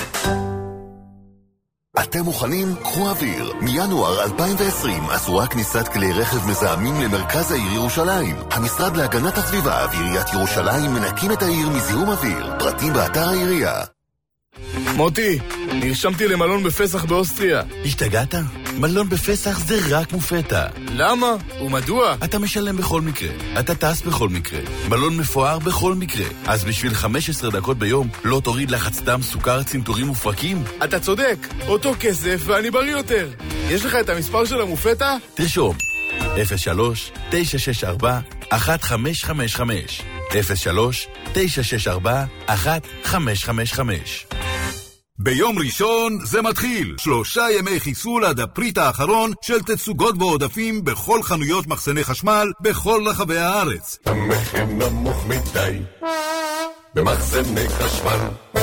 A: אתם מוכנים? קחו אוויר. מינואר אלפיים ועשרים אסורה כניסת כלי רכב מזהמים למרכז העיר ירושלים. המשרד להגנת הסביבה ועיריית ירושלים מנקים את העיר מזיהום אוויר. פרטים באתר העירייה.
I: מוטי, נרשמתי למלון בפסח באוסטריה.
E: השתגעת? מלון בפסח זה רק מופתע.
I: למה? ומדוע?
E: אתה משלם בכל מקרה, אתה טס בכל מקרה, מלון מפואר בכל מקרה. אז בשביל חמש עשרה דקות ביום לא תוריד לחץ דם, סוכר, צנתורים ופרקים?
I: אתה צודק, אותו כסף ואני בריא יותר. יש לך את המספר של המופתע?
E: תרשום אפס שלוש תשע שש ארבע אחת חמש חמש חמש אפס שלוש תשע שש ארבע אחת חמש חמש חמש.
C: ביום ראשון זה מתחיל. שלושה ימי חיסול עד הפריט האחרון של תצוגות ועודפים בכל חנויות מחסני חשמל בכל רחבי הארץ.
D: המחיר נמוך מדי במחסני חשמל.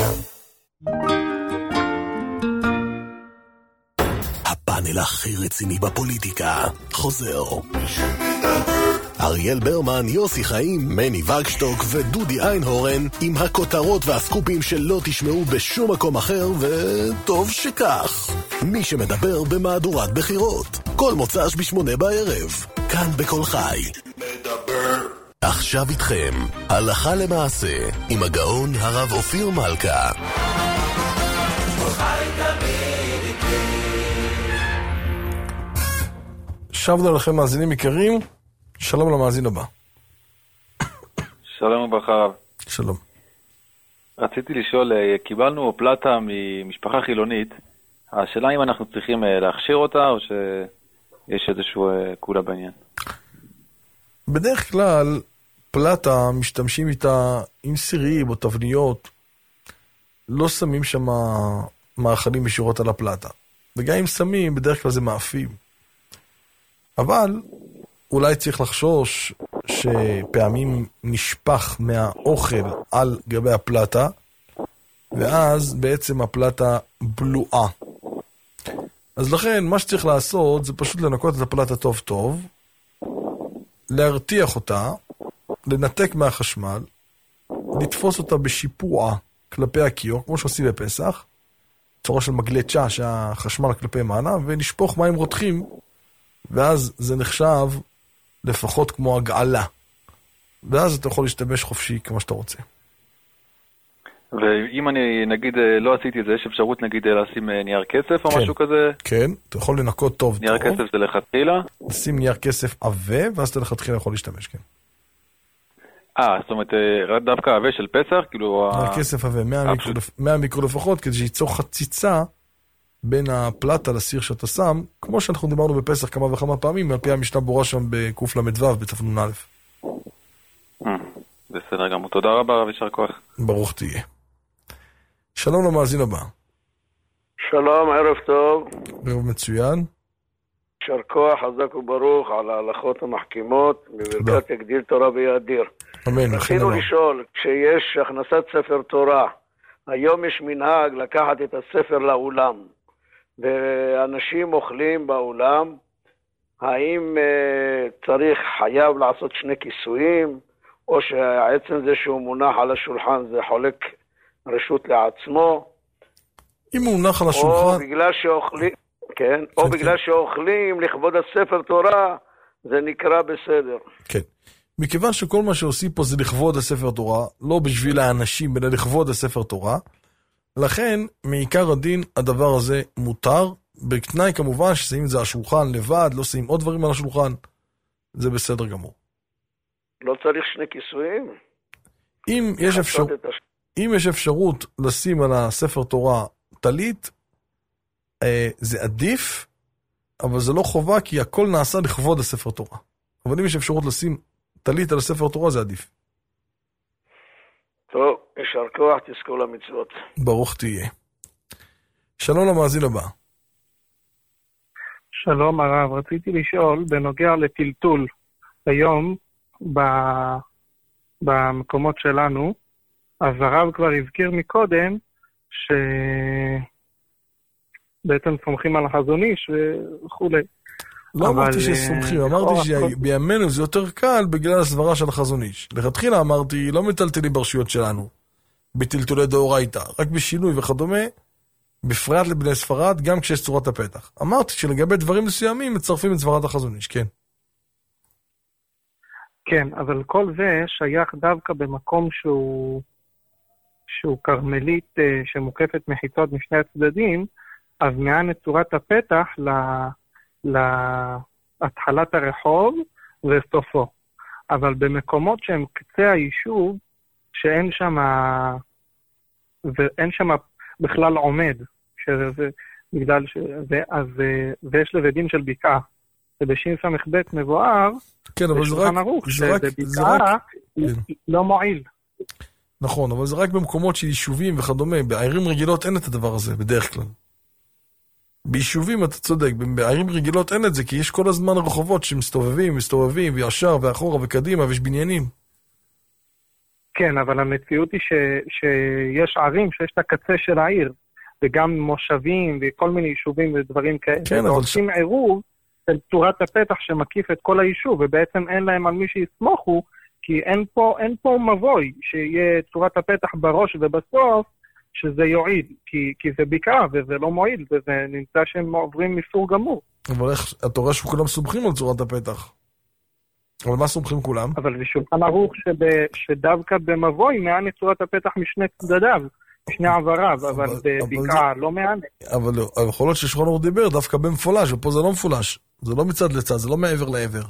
A: הפאנל הכי רציני בפוליטיקה חוזר. אריאל ברמן, יוסי חיים, מני וגשטוק ודודי איינהורן עם הכותרות והסקופים שלא תשמעו בשום מקום אחר, וטוב שכך. מי שמדבר במהדורת בחירות, כל מוצ"ש בשמונה בערב, כאן בכל חי. מדבר עכשיו איתכם, הלכה למעשה, עם הגאון הרב אופיר מלכה.
B: שבנו לכם מאזינים יקרים, שלום למאזין הבא.
P: שלום וברכה רב.
B: שלום.
P: רציתי לשאול, קיבלנו פלטה ממשפחה חילונית, השאלה אם אנחנו צריכים להכשיר אותה או שיש איזשהו קולה בעניין.
B: בדרך כלל פלטה משתמשים איתה עם סירים או תבניות, לא שמים שם מאכלים ישירות על הפלטה, וגם אם שמים בדרך כלל זה מאפים. אבל אולי צריך לחשוש שפעמים נשפך מהאוכל על גבי הפלטה, ואז בעצם הפלטה בלועה. אז לכן מה שצריך לעשות זה פשוט לנקות את הפלטה טוב טוב, להרתיח אותה, לנתק מהחשמל, לתפוס אותה בשיפוע כלפי הכיור, כמו שעושים בפסח, צורה של מגלצ'ה שהחשמל כלפי מעלה, ונשפוך מים רותחים, ואז זה נחשב לפחות כמו הגעלה. ואז אתה יכול להשתמש חופשי כמו שאתה רוצה.
P: ואם אני נגיד לא עשיתי את זה, יש אפשרות נגיד לשים נייר כסף או
B: כן,
P: משהו כזה?
B: כן, אתה יכול לנקות טוב
P: נייר
B: טוב.
P: נייר כסף זה לכתחילה?
B: לשים נייר כסף עבה, ואז אתה לכתחילה יכול להשתמש, כן.
P: אה, זאת אומרת, דווקא עבה של פסח, כאילו...
B: נייר כסף עבה, מאה מיקרו לפחות, כדי שייצור חציצה בין הפלטה לסיר שאתה שם, כמו שאנחנו דיברנו בפסח כמה וכמה פעמים, על פי המשנה ברורה שם בקוף למדוו, בתפנון א'.
P: בסדר גמור. תודה רבה רב, יישר כוח.
B: ברוך תהיה. שלום למאזין הבא.
Q: שלום, ערב טוב.
B: ערב מצוין.
Q: יישר כוח, חזק וברוך על ההלכות המחכימות, בברכת יגדיל תורה ויאדיר.
B: אמן.
Q: רצינו לשאול, כשיש הכנסת ספר תורה, היום יש מנהג לקחת את הספר לאולם, ואנשים אוכלים באולם, האם uh, צריך, חייב לעשות שני כיסויים, או שהעצם זה שהוא מונח על השולחן זה חולק רשות לעצמו?
B: אם הוא מונח על השולחן...
Q: או בגלל שאוכלים, כן, או כן, בגלל כן. שאוכלים לכבוד הספר תורה, זה נקרא בסדר.
B: כן. מכיוון שכל מה שעושים פה זה לכבוד הספר תורה, לא בשביל האנשים, אלא לכבוד הספר תורה, לכן, מעיקר הדין, הדבר הזה מותר, בתנאי כמובן ששמים את זה על השולחן לבד, לא שמים עוד דברים על השולחן, זה בסדר גמור.
Q: לא צריך שני כיסויים?
B: אם יש, אפשר... הש... אם יש אפשרות לשים על הספר תורה טלית, אה, זה עדיף, אבל זה לא חובה, כי הכל נעשה לכבוד הספר תורה. אבל אם יש אפשרות לשים טלית על הספר תורה, זה עדיף.
Q: טוב, יישר כוח, תזכו למצוות.
B: ברוך תהיה. שלום למאזין הבא.
L: שלום הרב, רציתי לשאול בנוגע לטלטול. היום ב... במקומות שלנו, אז הרב כבר הזכיר מקודם שבעצם סומכים על החזון איש וכו'.
B: לא אמרתי שסומכים, אמרתי שבימינו זה יותר קל בגלל הסברה של החזון איש. לכתחילה אמרתי, לא מטלטלים ברשויות שלנו, בטלטולי דאורייתא, רק בשינוי וכדומה, בפרט לבני ספרד, גם כשיש צורת הפתח. אמרתי שלגבי דברים מסוימים מצרפים את סברת החזון איש, כן.
L: כן, אבל כל זה שייך דווקא במקום שהוא, שהוא קרמלית שמוקפת מחיצות משני הצדדים, אז מען את צורת הפתח ל... להתחלת הרחוב וסופו. אבל במקומות שהם קצה היישוב, שאין שם, ואין שם בכלל עומד, שזה, בגלל ש... אז, ויש לבדים של בקעה, ובשין סמך בית מבואר,
B: כן, אבל זה רק, זה רק, זה רק,
L: לא מועיל.
B: נכון, אבל זה רק במקומות של יישובים וכדומה, בערים רגילות אין את הדבר הזה, בדרך כלל. ביישובים אתה צודק, בערים רגילות אין את זה, כי יש כל הזמן רחובות שמסתובבים, מסתובבים, וישר ואחורה וקדימה, ויש בניינים.
L: כן, אבל המציאות היא ש, שיש ערים שיש את הקצה של העיר, וגם מושבים וכל מיני יישובים ודברים כאלה.
B: כן, אבל...
L: ועושים עירוב של צורת הפתח שמקיף את כל היישוב, ובעצם אין להם על מי שיסמוכו, כי אין פה, אין פה מבוי שיהיה צורת הפתח בראש ובסוף, שזה יועיל, כי, כי זה בקעה וזה לא מועיל, וזה נמצא שהם עוברים מסור גמור.
B: אבל איך, אתה רואה שכולם סומכים על צורת הפתח? אבל מה סומכים כולם?
L: אבל זה שולחן ערוך שב, שדווקא במבוי מענה צורת הפתח משני צדדיו, משני עבריו, אבל בבקעה לא מענה.
B: אבל לא, יכול להיות ששולחן ערוך דיבר דווקא במפולש, ופה זה לא מפולש. זה לא מצד לצד, זה לא מעבר לעבר.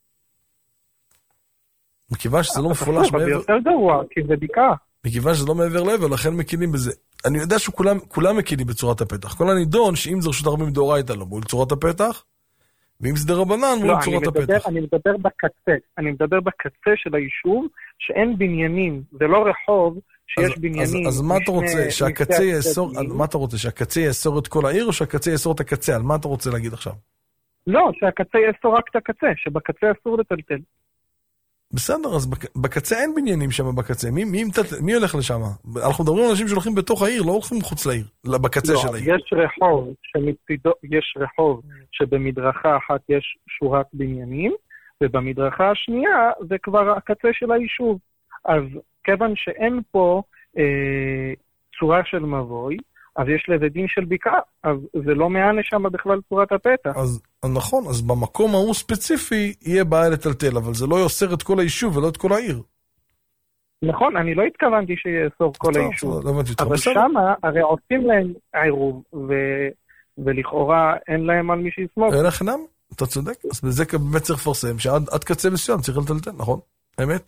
B: מכיוון שזה לא מפולש מעבר...
L: זה יותר גרוע, כי זה בקעה.
B: מכיוון שזה לא מעבר לעבר, לכן מקינים בזה. אני יודע שכולם מקינים בצורת הפתח. כל הנידון, שאם זה רשות הרבים דאורייתא לא מול צורת הפתח, ואם זה דרבנן מול צורת הפתח.
L: אני מדבר בקצה, אני מדבר בקצה של היישוב, שאין בניינים, זה לא רחוב שיש בניינים.
B: אז מה אתה רוצה, שהקצה יאסור, מה אתה רוצה, שהקצה יאסור את כל העיר, או שהקצה יאסור את הקצה? על מה אתה רוצה להגיד עכשיו?
L: לא, שהקצה יאסור רק את הקצה, שבקצה אסור לטלטל.
B: בסדר, אז בקצה אין בניינים שם בקצה. מי, מי, מי הולך לשם? אנחנו מדברים על אנשים שהולכים בתוך העיר, לא הולכים מחוץ לעיר, בקצה
L: לא,
B: של העיר.
L: יש רחוב, שמצידו, יש רחוב שבמדרכה אחת יש שורת בניינים, ובמדרכה השנייה זה כבר הקצה של היישוב. אז כיוון שאין פה אה, צורה של מבוי, אז יש לזה דין של בקעה, אז זה לא מענה שם בכלל צורת הפתח.
B: אז נכון, אז במקום ההוא ספציפי יהיה בעיה לטלטל, אבל זה לא יאסור את כל היישוב ולא את כל העיר.
L: נכון, אני לא התכוונתי שיאסור כל היישוב. אבל שמה הרי עושים להם עירוב, ולכאורה אין להם על מי שיסמוך.
B: אין לחינם, אתה צודק. אז בזה באמת צריך לפרסם, שעד קצה מסוים צריך לטלטל, נכון? אמת?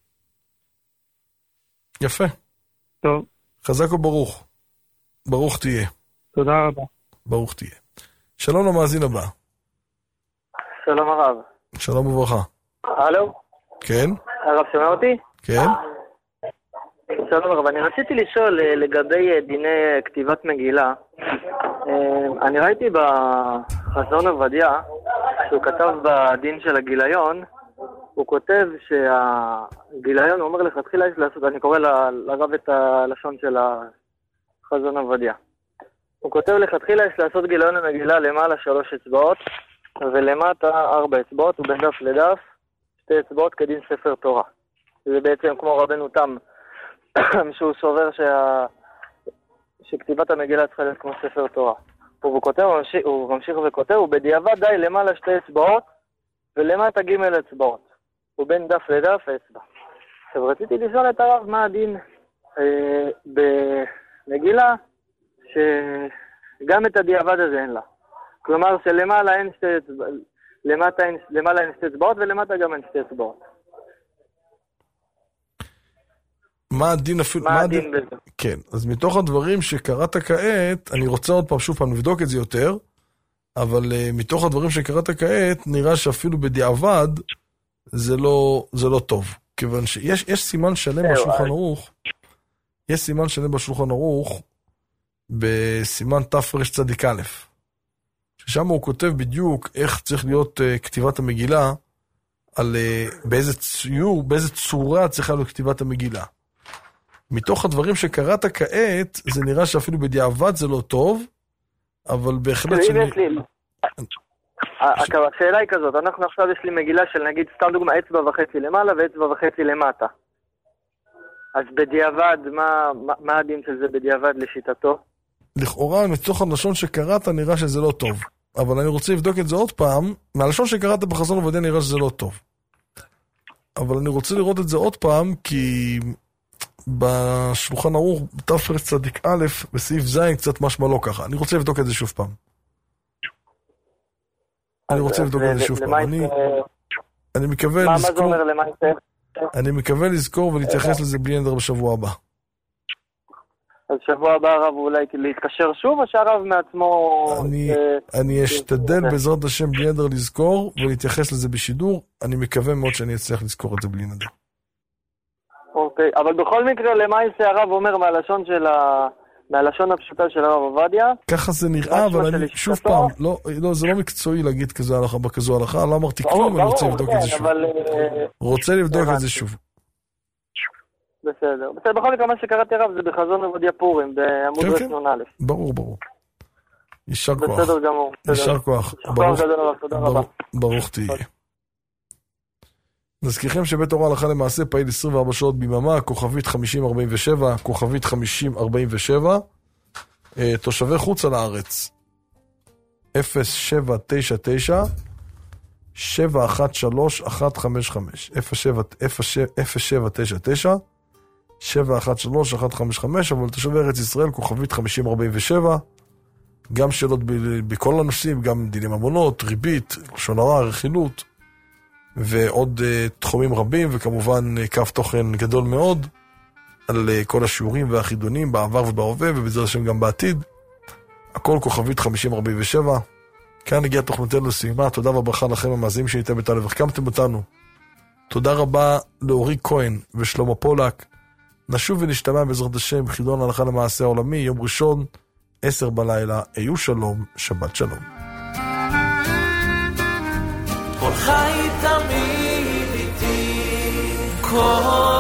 B: יפה.
L: טוב.
B: חזק וברוך. ברוך תהיה.
L: תודה רבה.
B: ברוך תהיה. שלום למאזין הבא.
R: שלום הרב.
B: שלום וברכה.
R: הלו?
B: כן?
R: הרב שומע אותי?
B: כן.
R: שלום הרב, אני רציתי לשאול לגבי דיני כתיבת מגילה. אני ראיתי בחזון עובדיה, שהוא כתב בדין של הגיליון, הוא כותב שהגיליון, הוא אומר לכתחילה יש לעשות, אני קורא לרב את הלשון של החזון עובדיה. הוא כותב לכתחילה יש לעשות גיליון המגילה למעלה שלוש אצבעות, ולמטה ארבע אצבעות, ובין דף לדף שתי אצבעות כדין ספר תורה. זה בעצם כמו רבנו תם, שהוא סובר שה... שכתיבת המגילה צריכה להיות כמו ספר תורה. הוא כותב, הוא ממשיך, הוא ממשיך וכותב, ובדיעבד די למעלה שתי אצבעות, ולמטה ג' אצבעות, ובין דף לדף אצבע. עכשיו רציתי לשאול את הרב מה הדין אה, במגילה, שגם את הדיעבד הזה אין לה. כלומר שלמעלה אין שתי אצבעות, למטה אין, למעלה אין שתי אצבעות, ולמטה גם אין שתי אצבעות.
B: מה הדין אפילו...
R: מה הדין בזה?
B: כן, אז מתוך הדברים שקראת כעת, אני רוצה עוד פעם, שוב פעם, לבדוק את זה יותר, אבל uh, מתוך הדברים שקראת כעת, נראה שאפילו בדיעבד, זה לא, זה לא טוב. כיוון שיש יש סימן שלם בשולחן ערוך, יש סימן שלם בשולחן ערוך, בסימן תפרש צדיק א', ששם הוא כותב בדיוק איך צריך להיות uh, כתיבת המגילה, על uh, באיזה ציור, באיזה צורה צריכה להיות כתיבת המגילה. מתוך הדברים שקראת כעת, זה נראה שאפילו בדיעבד זה לא טוב, אבל בהחלט...
R: השאלה היא כזאת, אנחנו עכשיו יש לי מגילה של נגיד, סתם דוגמה, אצבע וחצי למעלה ואצבע וחצי למטה. אז בדיעבד, מה הדין של זה בדיעבד לשיטתו?
B: לכאורה, מתוך הלשון שקראת נראה שזה לא טוב. אבל אני רוצה לבדוק את זה עוד פעם, מהלשון שקראת בחזון עובדיה נראה שזה לא טוב. אבל אני רוצה לראות את זה עוד פעם, כי... בשולחן ערוך, תפרש צדיק א', בסעיף ז', קצת משמע לא ככה. אני רוצה לבדוק את זה שוב פעם. אני רוצה לבדוק את זה שוב פעם. אני מקווה לזכור...
R: מה זה אומר למעשה?
B: אני מקווה לזכור ולהתייחס לזה בלי נדר בשבוע הבא.
R: אז שבוע הבא הרב אולי להתקשר שוב, או שהרב מעצמו...
B: אני אשתדל בעזרת השם בלי נדר לזכור ולהתייחס לזה בשידור. אני מקווה מאוד שאני אצליח לזכור את זה בלי נדר.
R: אוקיי, אבל בכל מקרה, למה יעשה הרב אומר מהלשון של ה... מהלשון הפשוטה של הרב עובדיה?
B: ככה זה נראה, אבל אני שוב פעם, לא, לא, זה לא מקצועי להגיד כזו הלכה בכזו הלכה, לא אמרתי כלום, אני רוצה לבדוק את זה שוב. רוצה לבדוק את זה שוב.
R: בסדר. בסדר, בכל מקרה, מה שקראתי הרב זה בחזון עובדיה פורים, בעמוד רצנון א'.
B: ברור, ברור. יישר כוח.
R: בסדר גמור.
B: יישר כוח. ברוך תהיה. נזכירכם שבית אורה הלכה למעשה פעיל עשרים וארבע שעות ביממה, כוכבית חמישים ארבעים ושבע, כוכבית חמישים ארבעים ושבע, תושבי חוץ על הארץ, אפס שבע תשע תשע, שבע אחת שלוש אחת חמש חמש, אפס שבע תשע תשע, שבע אחת שלוש אחת חמש חמש, אבל תושבי ארץ ישראל, כוכבית חמישים ארבעים ושבע, גם שאלות ב- בכל הנושאים, גם דיני ממונות, ריבית, לשון הרע, רכילות, ועוד uh, תחומים רבים, וכמובן uh, קו תוכן גדול מאוד, על uh, כל השיעורים והחידונים בעבר ובהווה, ובעזרת השם גם בעתיד. הכל כוכבית חמישים ארבעים ושבע. כאן הגיעה תוכניתנו לסיומה. תודה וברכה לכם המאזינים שהייתם איתנו והחכמתם אותנו. תודה רבה לאורי כהן ושלמה פולק. נשוב ונשתמע בעזרת השם חידון הלכה למעשה העולמי, יום ראשון, עשר בלילה. היו שלום, שבת שלום.
F: כל חי תמיד איתי, כל